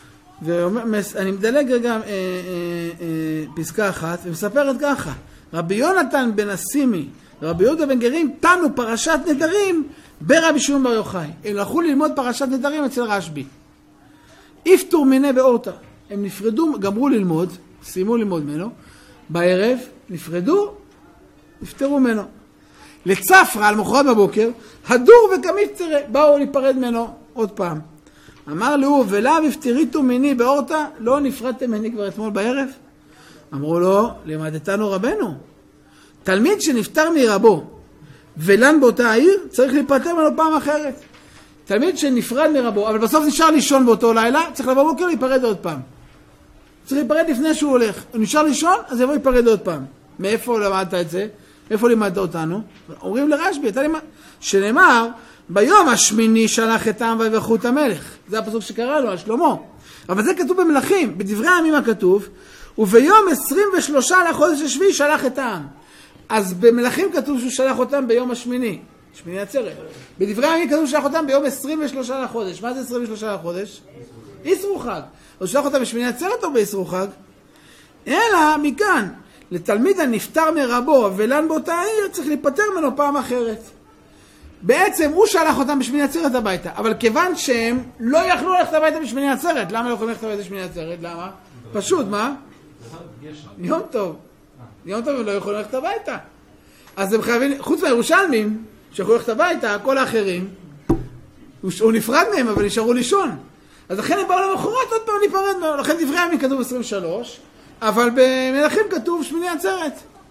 ואני מדלג רגע אה, אה, אה, פסקה אחת, ומספרת ככה, רבי יונתן בן הסימי, רבי יהודה בן גרים, תנו פרשת נדרים ברבי שמעון בר יוחאי. הם הלכו ללמוד פרשת נדרים אצל רשב"י. איפטור מיני באורתא. הם נפרדו, גמרו ללמוד, סיימו ללמוד ממנו, בערב נפרדו, נפטרו ממנו. לצפרא, על מחרת בבוקר, הדור וקמיף צרה, באו להיפרד ממנו עוד פעם. אמר לו, ולאו הפטריתו מיני באורתא, לא נפרדתם ממני כבר אתמול בערב? אמרו לו, למדתנו רבנו. תלמיד שנפטר מרבו, ולן באותה העיר, צריך להיפטר ממנו פעם אחרת. תלמיד שנפרד מרבו, אבל בסוף נשאר לישון באותו לילה, צריך לבוא בוקר להיפרד עוד פעם. צריך להיפרד לפני שהוא הולך. הוא נשאר לישון, אז יבוא להיפרד עוד פעם. מאיפה למדת את זה? איפה לימדת אותנו? אומרים לרשב"י, שנאמר, ביום השמיני שלח את העם ויברכו את המלך. זה הפסוק שקראנו על שלמה. אבל זה כתוב במלכים, בדברי הימים הכתוב, וביום עשרים ושלושה לחודש השביעי שלח את העם. אז במלכים כתוב שהוא שלח אותם ביום השמיני, שמיני עצרת. בדברי הימים כתוב שהוא שלח אותם ביום עשרים ושלושה לחודש. מה זה עשרים ושלושה לחודש? איסרו חג. הוא שלח אותם בשמיני עצרת או באיסרו חג? אלא מכאן, לתלמיד הנפטר מרבו ולן באותה העיר, צריך להיפטר ממנו פעם אחרת. בעצם הוא שלח אותם בשמיני עצרת הביתה, אבל כיוון שהם לא יכלו ללכת הביתה בשמיני עצרת, למה לא יכולים ללכת הביתה בשמיני עצרת? למה? פשוט, מה? יום טוב. יום טוב הם לא יכולים ללכת הביתה. אז הם חייבים, חוץ מהירושלמים, שיכולו ללכת הביתה, כל האחרים, הוא נפרד מהם, אבל נשארו לישון. אז לכן הם באו למחרת עוד פעם להיפרד ממנו, לכן דברי הימים כתוב עשרים ושלוש, אבל במלכים כתוב שמיני עצרת.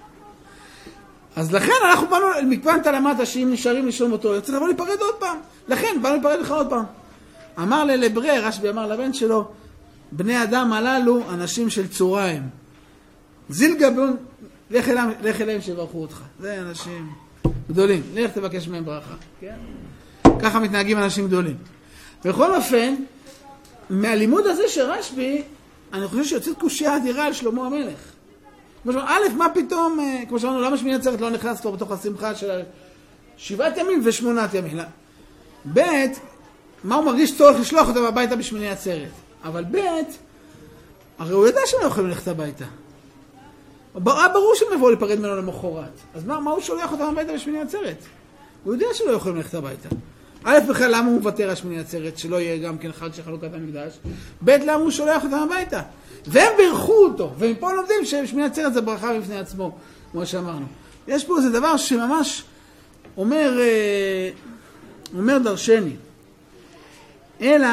אז לכן אנחנו באנו, מכוונת למטה שאם נשארים לישון אותו, צריך לבוא להיפרד עוד פעם. לכן באנו להיפרד לך עוד פעם. אמר ללברי, רשב"י אמר לבן שלו, בני אדם הללו אנשים של צוריים. זיל גבון, לך אליהם, לך אליהם שיברכו אותך. זה אנשים גדולים. לך תבקש מהם ברכה. כן? ככה מתנהגים אנשים גדולים. בכל אופן, מהלימוד הזה של רשב"י, אני חושב שיוצאת קושיה אדירה על שלמה המלך. א', מה פתאום, כמו שאמרנו, למה שמיני עצרת לא נכנס כבר בתוך השמחה של שבעת ימים ושמונת ימים? ב', מה הוא מרגיש צורך לשלוח אותם הביתה בשמיני עצרת? אבל ב', הרי הוא ידע שהם לא יכולים ללכת הביתה. ברור שהם יבואו להיפרד ממנו למחרת. אז מה, מה הוא שולח אותם הביתה בשמיני עצרת? הוא יודע שלא יכולים ללכת הביתה. א', בכלל למה הוא מוותר על שמיני עצרת, שלא יהיה גם כן חג של חנוכת המקדש? ב', למה הוא שולח אותם הביתה? והם בירכו אותו, ומפה לומדים ששמיני עצרת זה ברכה בפני עצמו, כמו שאמרנו. יש פה איזה דבר שממש אומר, אומר דרשני. אלא,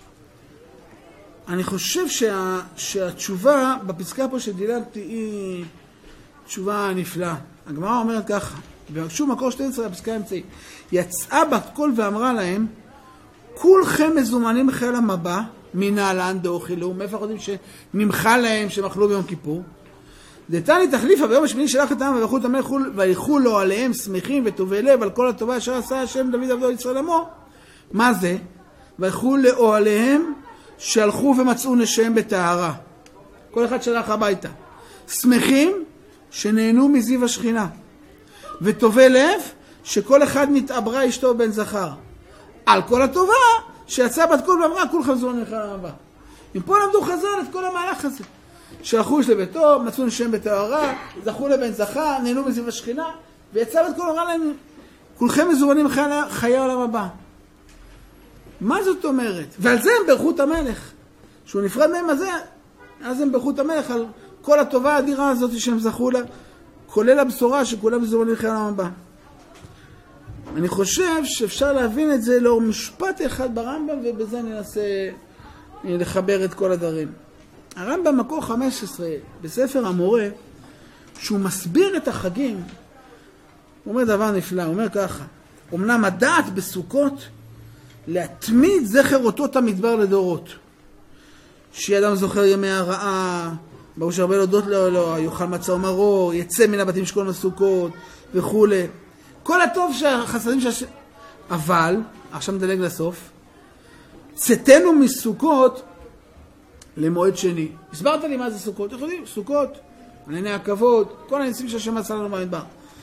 אני חושב שה, שהתשובה בפסקה פה שדילגתי היא תשובה נפלאה. הגמרא אומרת ככה, שוב מקור שתים עשרה הפסקה האמצעית, יצאה בת קול ואמרה להם, כולכם מזומנים לחיי העולם הבא, מנהלן דאוכלו, מאיפה אנחנו יודעים שנמחה להם שהם אכלו ביום כיפור? דתני תחליפה ביום השמיני שלח את העם ויברכו את המלך ויחולו לו עליהם שמחים וטובי לב על כל הטובה אשר עשה השם דוד עבדו ישראל עמו. מה זה? ויחולו לאוהליהם שהלכו ומצאו נשיהם בטהרה. כל אחד שלח הביתה. שמחים שנהנו מזיו השכינה. וטובי לב שכל אחד נתעברה אשתו בן זכר. על כל הטובה שיצא בת קול ואמרה כולכם זומנים לחיי העולם הבא. אם פה למדו חז"ל את כל המהלך הזה. שלחו איש לביתו, מצאו נשיהם בטהרה, זכו לבן זכר, נהנו מזיו השכינה, ויצא בת קול ואמרה להם כולכם מזומנים לחיי העולם הבא. מה זאת אומרת? ועל זה הם ברכו את המלך. שהוא נפרד מהם הזה, אז הם ברכו את המלך על כל הטובה האדירה הזאת שהם זכו לה, כולל הבשורה שכולם מזומנים לחיי העולם הבא. אני חושב שאפשר להבין את זה לאור משפט אחד ברמב"ם, ובזה ננסה לחבר את כל הדברים. הרמב"ם מקור חמש עשרה בספר המורה, שהוא מסביר את החגים, הוא אומר דבר נפלא, הוא אומר ככה, אמנם הדעת בסוכות להתמיד זכר אותות המדבר לדורות, שאדם זוכר ימי הרעה, ברור שהרבה להודות לו, לא, יאכל מצה ומרור, יצא מן הבתים שכל מסוכות וכו'. כל הטוב שהחסדים שהש... אבל, עכשיו מדלג לסוף, צאתנו מסוכות למועד שני. הסברת לי מה זה סוכות? איך יודעים? סוכות, ענייני הכבוד, כל הניסים שהשם עשה לנו במדבר.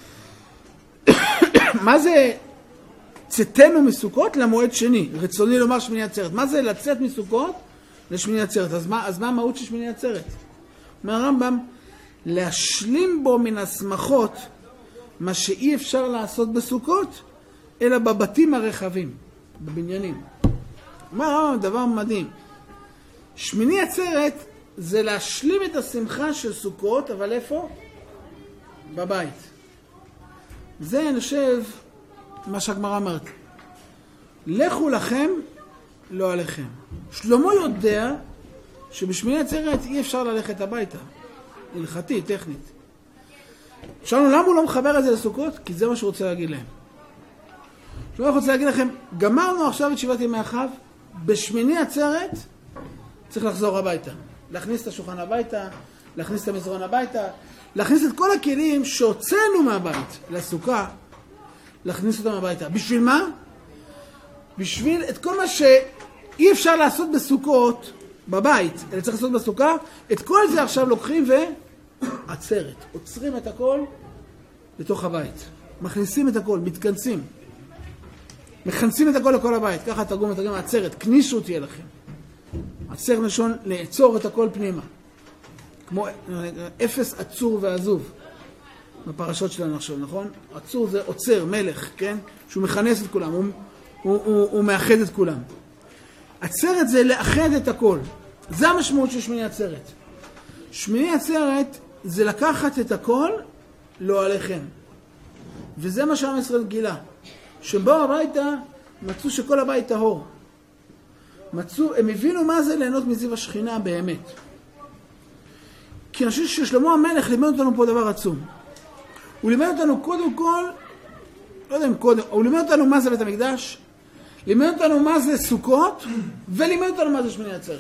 מה זה צאתנו מסוכות למועד שני? רצוני לומר שמיני עצרת. מה זה לצאת מסוכות לשמיני עצרת? אז מה, אז מה המהות של שמיני עצרת? אומר הרמב"ם, להשלים בו מן השמחות מה שאי אפשר לעשות בסוכות, אלא בבתים הרחבים, בבניינים. אומר הרמב"ם, דבר מדהים. שמיני עצרת זה להשלים את השמחה של סוכות, אבל איפה? בבית. זה אני חושב מה שהגמרא אומרת. לכו לכם, לא עליכם. שלמה יודע שבשמיני עצרת אי אפשר ללכת הביתה. הלכתי, טכנית. שאלנו למה הוא לא מחבר את זה לסוכות? כי זה מה שהוא רוצה להגיד להם. שלמה רוצה להגיד לכם, גמרנו עכשיו את שבעת ימי החג, בשמיני עצרת צריך לחזור הביתה. להכניס את השולחן הביתה, להכניס את המזרון הביתה, להכניס את כל הכלים שהוצאנו מהבית לסוכה, להכניס אותם הביתה. בשביל מה? בשביל את כל מה שאי אפשר לעשות בסוכות בבית, אלא צריך לעשות בסוכה, את כל זה עכשיו לוקחים ועצרת. עוצרים את הכל לתוך הבית. מכניסים את הכל, מתכנסים. מכנסים את הכל לכל הבית. ככה תרגום ותרגום עצרת. כניסו תהיה לכם. עצר נשון לעצור את הכל פנימה. כמו אפס עצור ועזוב. בפרשות שלנו עכשיו, נכון? עצור זה עוצר, מלך, כן? שהוא מכנס את כולם, הוא, הוא, הוא, הוא מאחד את כולם. עצרת זה לאחד את הכל. זה המשמעות של שמיני עצרת. שמיני עצרת זה לקחת את הכל, לא עליכם. וזה מה שעם ישראל גילה. שבאו הביתה, מצאו שכל הבית טהור. מצאו, הם הבינו מה זה ליהנות מזיו השכינה באמת. כי אני חושב ששלמה המלך לימד אותנו פה דבר עצום. הוא לימד אותנו קודם כל, לא יודע אם קודם, הוא לימד אותנו מה זה בית המקדש, לימד אותנו מה זה סוכות, ולימד אותנו מה זה שמיני עצרת.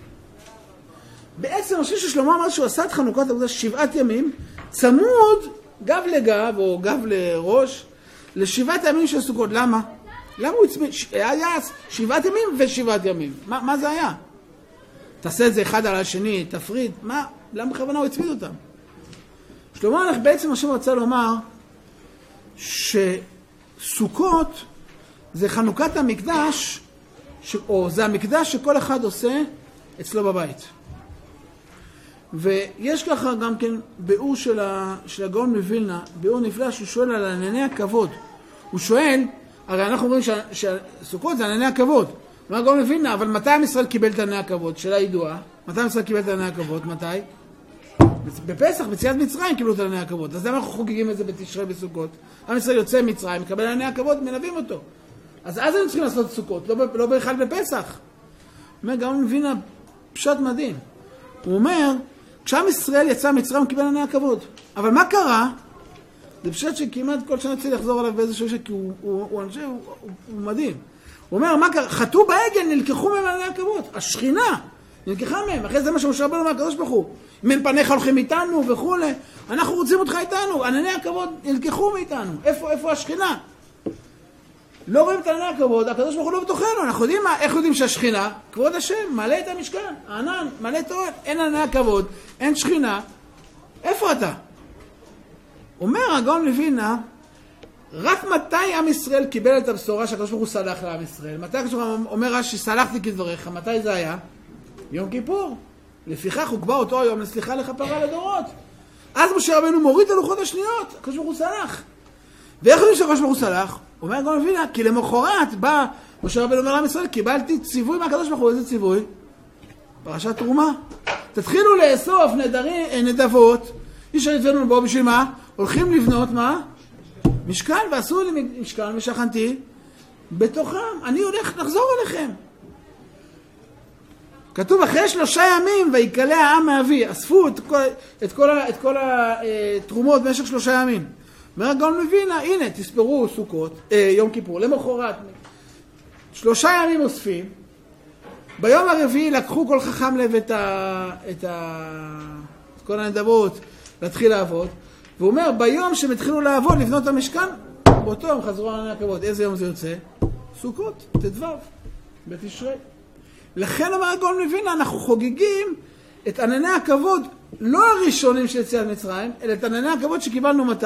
בעצם אני חושב ששלמה אמר שהוא עשה את חנוכת המקדש שבעת ימים, צמוד גב לגב או גב לראש, לשבעת ימים של סוכות. למה? למה הוא הצמיד? היה שבעת ימים ושבעת ימים. מה, מה זה היה? תעשה את זה אחד על השני, תפריד. מה? למה בכוונה הוא הצמיד אותם? שלמה המלך בעצם השם רצה לומר שסוכות זה חנוכת המקדש, ש... או זה המקדש שכל אחד עושה אצלו בבית. ויש ככה גם כן ביאור של, ה... של הגאון מווילנה, ביאור נפלא שהוא שואל על ענייני הכבוד. הוא שואל, הרי אנחנו אומרים ש... שסוכות זה ענייני הכבוד. מה הגאון מווילנה? אבל מתי עם ישראל קיבל את ענייני הכבוד? שאלה ידועה. מתי עם ישראל קיבל את ענייני הכבוד? מתי? בפסח, בציאת מצרים קיבלו את ענייני הכבוד. אז למה אנחנו חוגגים את זה בתשרי בסוכות? עם ישראל יוצא מצרים, מקבל ענייני הכבוד, מלווים אותו. אז אז הם צריכים לעשות סוכות, לא, לא בכלל בפסח. אומר, גם מבינה פשט מדהים. הוא אומר, כשעם ישראל יצא מצרים, הוא קיבל ענייני הכבוד. אבל מה קרה? זה פשט שכמעט כל שנה צריך לחזור עליו באיזשהו שק, כי הוא, הוא, הוא, הוא, הוא, הוא, הוא מדהים. הוא אומר, מה קרה? חטאו בעגל, נלקחו מהם ענייני הכבוד. השכינה נלקחה מהם. אחרי זה מה שמשה רבנו מהקדוש ברוך הוא. אם אין פניך הולכים איתנו וכו', אנחנו רוצים אותך איתנו. ענייני הכבוד נלקחו מאיתנו. איפה, איפה השכינה? לא רואים את ענייני הכבוד, הקדוש ברוך הוא לא בתוכנו. אנחנו יודעים מה, איך יודעים שהשכינה? כבוד השם, מלא את המשכן, הענן, מלא תורה, אין ענייני הכבוד, אין שכינה. איפה אתה? אומר הגאון מווילנה, רק מתי עם ישראל קיבל את הבשורה שהקדוש ברוך הוא סלח לעם ישראל? מתי הקדוש ברוך הוא אומר רש"י, סלחתי כדבריך, מתי זה היה? יום כיפור. לפיכך הוא קבע אותו היום לסליחה לכפרה לדורות. אז משה רבנו מוריד את הלוחות השניות, הקדוש ברוך הוא סלח. ואיך יודעים שהקדוש ברוך הוא סלח? אומר הגאון מווילנה, כי למחרת בא משה רבנו אומר לעם ישראל, קיבלתי ציווי מהקדוש ברוך הוא. איזה ציווי? פרשת תרומה. תתחילו לאסוף נדרים, נדבות, איש הרצונו בו בשביל מה? הולכים לבנות מה? משכן, ועשו לי משכן ושכנתי בתוכם. אני הולך לחזור אליכם. כתוב אחרי שלושה ימים ויקלע העם מאבי, אספו את כל, את כל, את כל התרומות במשך שלושה ימים. אומר הגאון מווילנה, הנה תספרו סוכות, אה, יום כיפור, למחרת. שלושה ימים אוספים, ביום הרביעי לקחו כל חכם לב את, ה, את, ה, את כל הנדבות, להתחיל לעבוד, והוא אומר ביום שהם התחילו לעבוד, לבנות את המשכן, באותו יום חזרו ענני הכבוד. איזה יום זה יוצא? סוכות, תדבב, בתשרי. לכן אמר הגאון מווילנה, אנחנו חוגגים את ענני הכבוד, לא הראשונים של יציאת מצרים, אלא את ענני הכבוד שקיבלנו מתי?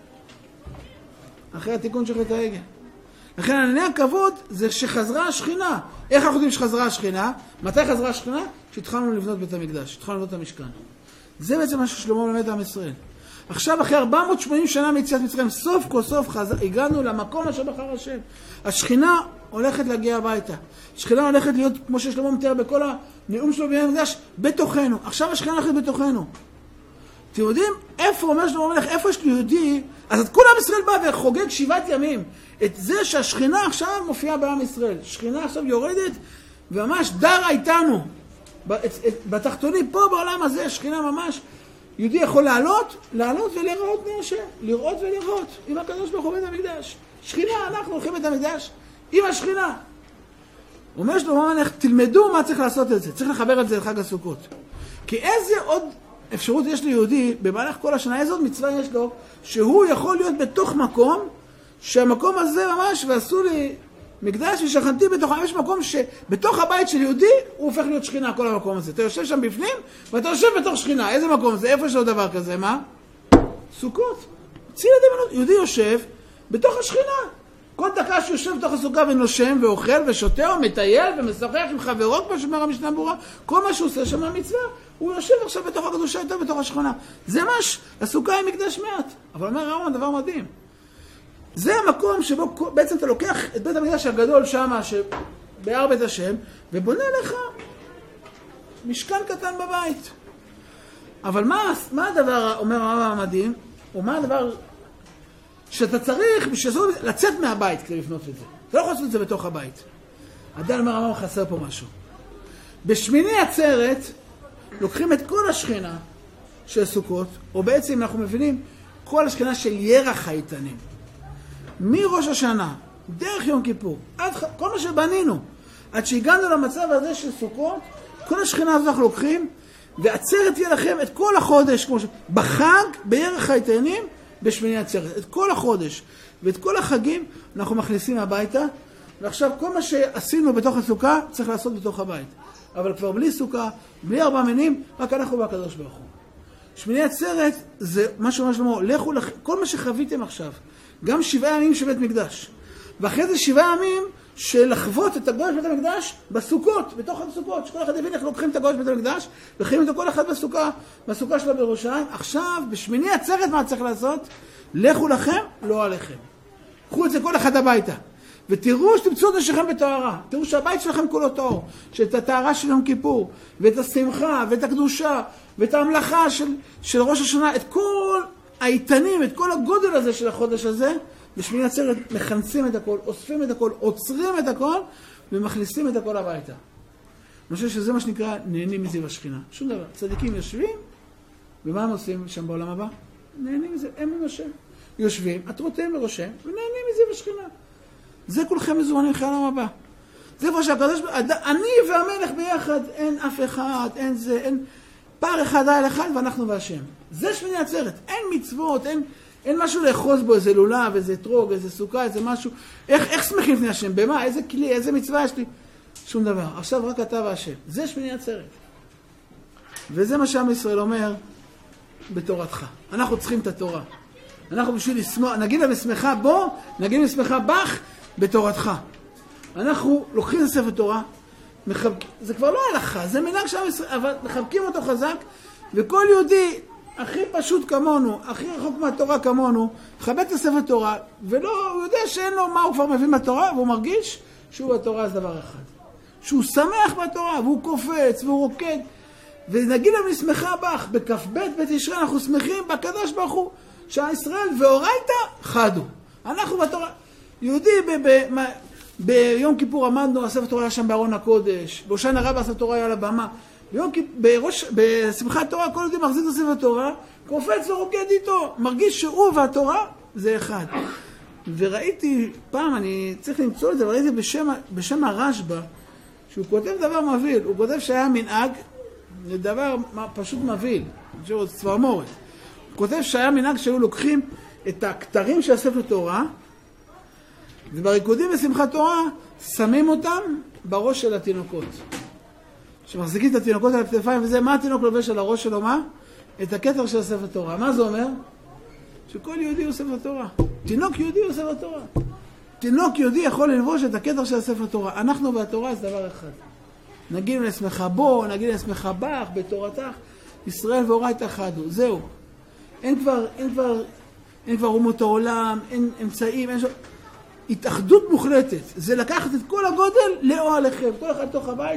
אחרי התיקון של חטא העגל. לכן ענני הכבוד זה שחזרה השכינה. איך אנחנו יודעים שחזרה השכינה? מתי חזרה השכינה? כשהתחלנו לבנות בית המקדש, התחלנו לבנות את המשכן. זה בעצם מה ששלמה מלמד עם ישראל. עכשיו אחרי ארבע מאות ושמונים שנה מיציאת מצרים, סוף כל סוף חז... הגענו למקום אשר בחר השם. השכינה הולכת להגיע הביתה. השכינה הולכת להיות, כמו ששלמה מתאר בכל הנאום שלו בבית המקדש, בתוכנו. עכשיו השכינה הולכת בתוכנו. אתם יודעים איפה אומר שלמה המלך, איפה יש ליהודי, אז את כל עם ישראל בא וחוגג שבעת ימים. את זה שהשכינה עכשיו מופיעה בעם ישראל. שכינה עכשיו יורדת וממש דרה איתנו. בתחתונים פה בעולם הזה, השכינה ממש, יהודי יכול לעלות, לעלות ולראות בני השם. לראות ולראות. עם הקדוש ברוך הוא בית המקדש. שכינה, אנחנו הולכים בית המקדש עם השכינה. אומר שלמה המלך, תלמדו מה צריך לעשות את זה. צריך לחבר את זה לחג הסוכות. כי איזה עוד אפשרות יש ליהודי, במהלך כל השנה, איזה עוד מצווה יש לו, שהוא יכול להיות בתוך מקום, שהמקום הזה ממש, ועשו לי מקדש ושכנתי בתוך, יש מקום שבתוך הבית של יהודי, הוא הופך להיות שכינה, כל המקום הזה. אתה יושב שם בפנים, ואתה יושב בתוך שכינה. איזה מקום זה? איפה יש לו דבר כזה? מה? סוכות. צילה דמנות. יהודי יושב בתוך השכינה. כל דקה שיושב בתוך הסוכה ונושם ואוכל ושותה ומטייל ומשוחח עם חברות, כמו שאומר המשנה ברורה, כל מה שהוא עושה שם המצווה, הוא יושב עכשיו בתוך הקדושה יותר בתוך השכונה. זה מש, הסוכה היא מקדש מעט. אבל אומר הרמב"ם דבר מדהים. זה המקום שבו בעצם אתה לוקח את בית המקדש הגדול שם, שבהר בית השם, ובונה לך משכן קטן בבית. אבל מה, מה הדבר, אומר הרמב"ם המדהים, או מה הדבר שאתה צריך בשביל לצאת מהבית כדי לפנות את זה. אתה לא יכול לעשות את זה בתוך הבית. עדיין אומר הרמב"ם חסר פה משהו. בשמיני עצרת לוקחים את כל השכינה של סוכות, או בעצם אנחנו מבינים כל השכינה של ירח האיתנים. מראש השנה, דרך יום כיפור, עד כל מה שבנינו, עד שהגענו למצב הזה של סוכות, כל השכינה הזאת אנחנו לוקחים, ועצרת תהיה לכם את כל החודש, כמו ש... בחג, בירח האיתנים, בשמיני עצרת. את כל החודש ואת כל החגים אנחנו מכניסים הביתה, ועכשיו כל מה שעשינו בתוך הסוכה צריך לעשות בתוך הבית. אבל כבר בלי סוכה, בלי ארבע מינים, רק אנחנו והקדוש ברוך הוא. שמיני עצרת זה מה שאומר שלמה, לכו לכם, כל מה שחוויתם עכשיו, גם שבעה ימים של בית מקדש, ואחרי זה שבעה ימים של לחוות את הגוי בית המקדש בסוכות, בתוך הסוכות, שכל אחד יבין איך לוקחים את הגוי בית המקדש, וחיים אותו כל אחד בסוכה, בסוכה שלו בירושלים. עכשיו, בשמיני עצרת מה צריך לעשות? לכו לכם, לא עליכם. קחו את זה כל אחד הביתה. ותראו שתמצאו את נשיכם בטהרה. תראו שהבית שלכם כולו טהור. שאת הטהרה של יום כיפור, ואת השמחה, ואת הקדושה, ואת ההמלכה של, של ראש השנה, את כל האיתנים, את כל הגודל הזה של החודש הזה, בשמיני עצרת מכנסים את הכל, אוספים את הכל, עוצרים את הכל, ומכניסים את הכל הביתה. אני חושב שזה מה שנקרא נהנים מזה בשכינה. שום דבר. צדיקים יושבים, ומה הם עושים שם בעולם הבא? נהנים מזה, הם עם השם. יושבים, עטרותיהם לראשם, ונהנים מזה בשכינה. זה כולכם מזומנים אחרי העולם הבא. זה כבר שהקדוש, אני והמלך ביחד, אין אף אחד, אין זה, אין פער אחד על אחד, ואנחנו והשם. זה שמיני עצרת. אין מצוות, אין, אין משהו לאחוז בו, איזה לולב, איזה טרוג, איזה סוכה, איזה משהו. איך, איך שמחים לפני השם? במה? איזה כלי, איזה מצווה יש לי? שום דבר. עכשיו רק אתה והשם. זה שמיני עצרת. וזה מה שעם ישראל אומר בתורתך. אנחנו צריכים את התורה. אנחנו בשביל לשמוח, נגיד למשמחה בו, נגיד למשמחה בך, בתורתך. אנחנו לוקחים את ספר תורה, מחבק... זה כבר לא הלכה, זה מנהג שעם ישראל, אבל מחבקים אותו חזק, וכל יהודי הכי פשוט כמונו, הכי רחוק מהתורה כמונו, מחבק את הספר תורה, ולא, הוא יודע שאין לו מה הוא כבר מבין מהתורה, והוא מרגיש שהוא התורה זה דבר אחד. שהוא שמח בתורה, והוא קופץ, והוא רוקד, ונגיד למשמחה בך, בכף בית בתשרי, אנחנו שמחים בקדוש ברוך הוא, שהישראל ואורייתא חדו. אנחנו בתורה, יהודי ב- ב- ביום כיפור עמדנו, הספר תורה היה שם בארון הקודש, בהושענא רבה הספר תורה היה על הבמה, ביום כיפור, בראש, בשמחת תורה כל יהודי מחזיק את הספר תורה, קופץ ורוקד איתו, מרגיש שהוא והתורה זה אחד. וראיתי, פעם אני צריך למצוא את זה, וראיתי בשם, בשם הרשב"א, שהוא כותב דבר מבהיל, הוא כותב שהיה מנהג, זה דבר פשוט מבהיל, זה צמרמורת. הוא כותב שהיה מנהג שהיו לוקחים את הכתרים של הספר תורה, ובריקודים בשמחת תורה שמים אותם בראש של התינוקות. שמחזיקים את התינוקות על הכתפיים, וזה מה התינוק לובש על הראש שלו, מה? את הכתר של הספר תורה. מה זה אומר? שכל יהודי הוא ספר תורה. תינוק יהודי הוא ספר תורה. תינוק יהודי יכול ללבוש את הכתר של הספר תורה. אנחנו והתורה זה דבר אחד. נגיד לשמחה בו, נגיד לשמחה בך, בתורתך, ישראל ואורייתא חדו. זהו. אין כבר, אין כבר, אין כבר אומות העולם, אין אמצעים, אין... התאחדות מוחלטת. זה לקחת את כל הגודל לאוהליכם, כל אחד לתוך הבית,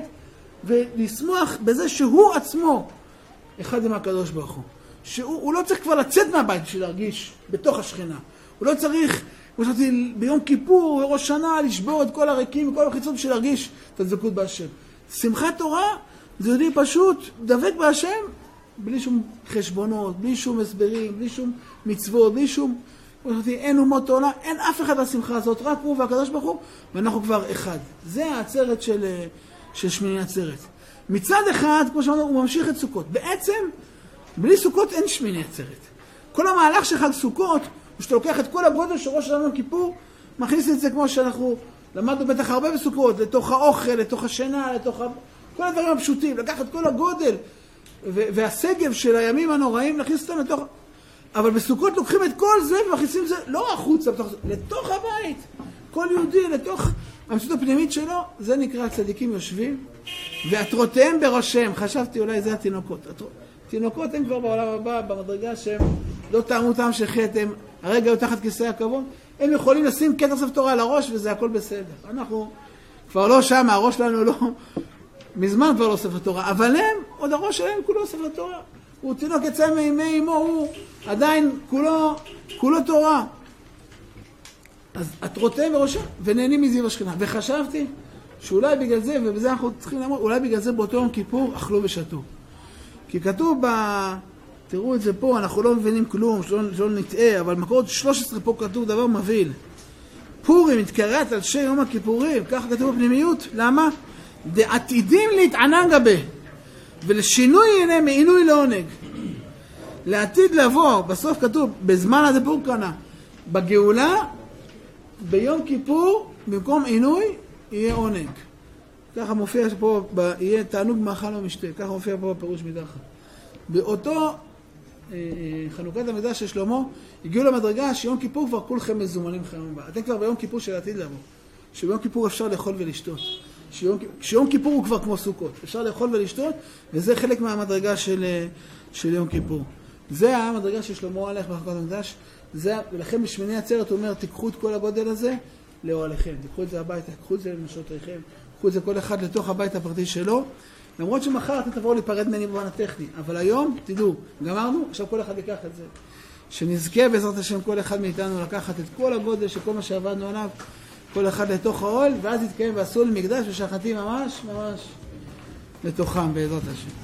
ולשמוח בזה שהוא עצמו אחד עם הקדוש ברוך הוא. שהוא לא צריך כבר לצאת מהבית בשביל להרגיש בתוך השכינה. הוא לא צריך, כמו שאמרתי, ביום כיפור, בראש שנה, לשבור את כל הריקים וכל החיצות בשביל להרגיש את הדבקות בהשם. שמחת תורה זה יודעים פשוט דבק בהשם בלי שום חשבונות, בלי שום הסברים, בלי שום מצוות, בלי שום... כמו שאמרתי, אין אומות העולם, אין אף אחד בשמחה הזאת, רק הוא והקדוש ברוך הוא, ואנחנו כבר אחד. זה העצרת של, של שמיני עצרת. מצד אחד, כמו שאמרנו, הוא ממשיך את סוכות. בעצם, בלי סוכות אין שמיני עצרת. כל המהלך של חג סוכות, הוא שאתה לוקח את כל הגודל של ראש השנה ויום כיפור, מכניס את זה כמו שאנחנו למדנו בטח הרבה בסוכות, לתוך האוכל, לתוך השינה, לתוך ה... כל הדברים הפשוטים, לקח את כל הגודל ו- והסגב של הימים הנוראים, להכניס אותם לתוך... אבל בסוכות לוקחים את כל זה ומכניסים את זה לא החוצה, לתוך, לתוך הבית. כל יהודי, לתוך המציאות הפנימית שלו, זה נקרא צדיקים יושבים, ועטרותיהם בראשם. חשבתי אולי זה התינוקות. תינוקות הם כבר בעולם הבא, במדרגה שהם לא טעמו טעם של חטא, הם הרגע היו תחת כיסא הכבוד, הם יכולים לשים כתר ספר תורה על הראש וזה הכל בסדר. אנחנו כבר לא שם, הראש שלנו לא, מזמן כבר לא ספר תורה, אבל הם, עוד הראש שלהם כולו ספר תורה. הוא תינוק יצא מימי אמו, הוא עדיין כולו, כולו תורה. אז עטרותיהם בראשם ונהנים מזיו השכינה. וחשבתי שאולי בגלל זה, ובזה אנחנו צריכים לומר, אולי בגלל זה באותו יום כיפור אכלו ושתו. כי כתוב ב... תראו את זה פה, אנחנו לא מבינים כלום, שלא, שלא נטעה, אבל מקורות שלוש עשרה פה כתוב דבר מבהיל. פורים מתקראת על שי יום הכיפורים, ככה כתוב בפנימיות. למה? דעתידים להתענג גבה, ולשינוי הנה מעינוי לעונג. לעתיד לבוא, בסוף כתוב, בזמן הדבור קנה, בגאולה, ביום כיפור, במקום עינוי, יהיה עונג. ככה מופיע פה, ב, יהיה תענוג מאכל ומשתה, ככה מופיע פה בפירוש מתחת. באותו אה, חנוכת המקדש של שלמה, הגיעו למדרגה שיום כיפור כבר כולכם מזומנים חיים הבא. אתם כבר ביום כיפור של עתיד לבוא. שביום כיפור אפשר לאכול ולשתות. שיום, שיום כיפור הוא כבר כמו סוכות. אפשר לאכול ולשתות, וזה חלק מהמדרגה של, של יום כיפור. זה המדרגה של שלמה הולך בחנוכת המקדש. זה, ולכן בשמיני עצרת הוא אומר, תיקחו את כל הגודל הזה לאוהליכם. תיקחו את זה הביתה, תיקחו את זה לנשותיכם. תיקחו את זה כל אחד לתוך הבית הפרטי שלו. למרות שמחר אתם תבואו להיפרד ממני במובן הטכני. אבל היום, תדעו, גמרנו, עכשיו כל אחד ייקח את זה. שנזכה בעזרת השם כל אחד מאיתנו לקחת את כל הגודל של כל מה שעבדנו עליו, כל אחד לתוך האוהל, ואז יתקיים ועשו למקדש ושחטים ממש ממש לתוכם בעזרת השם.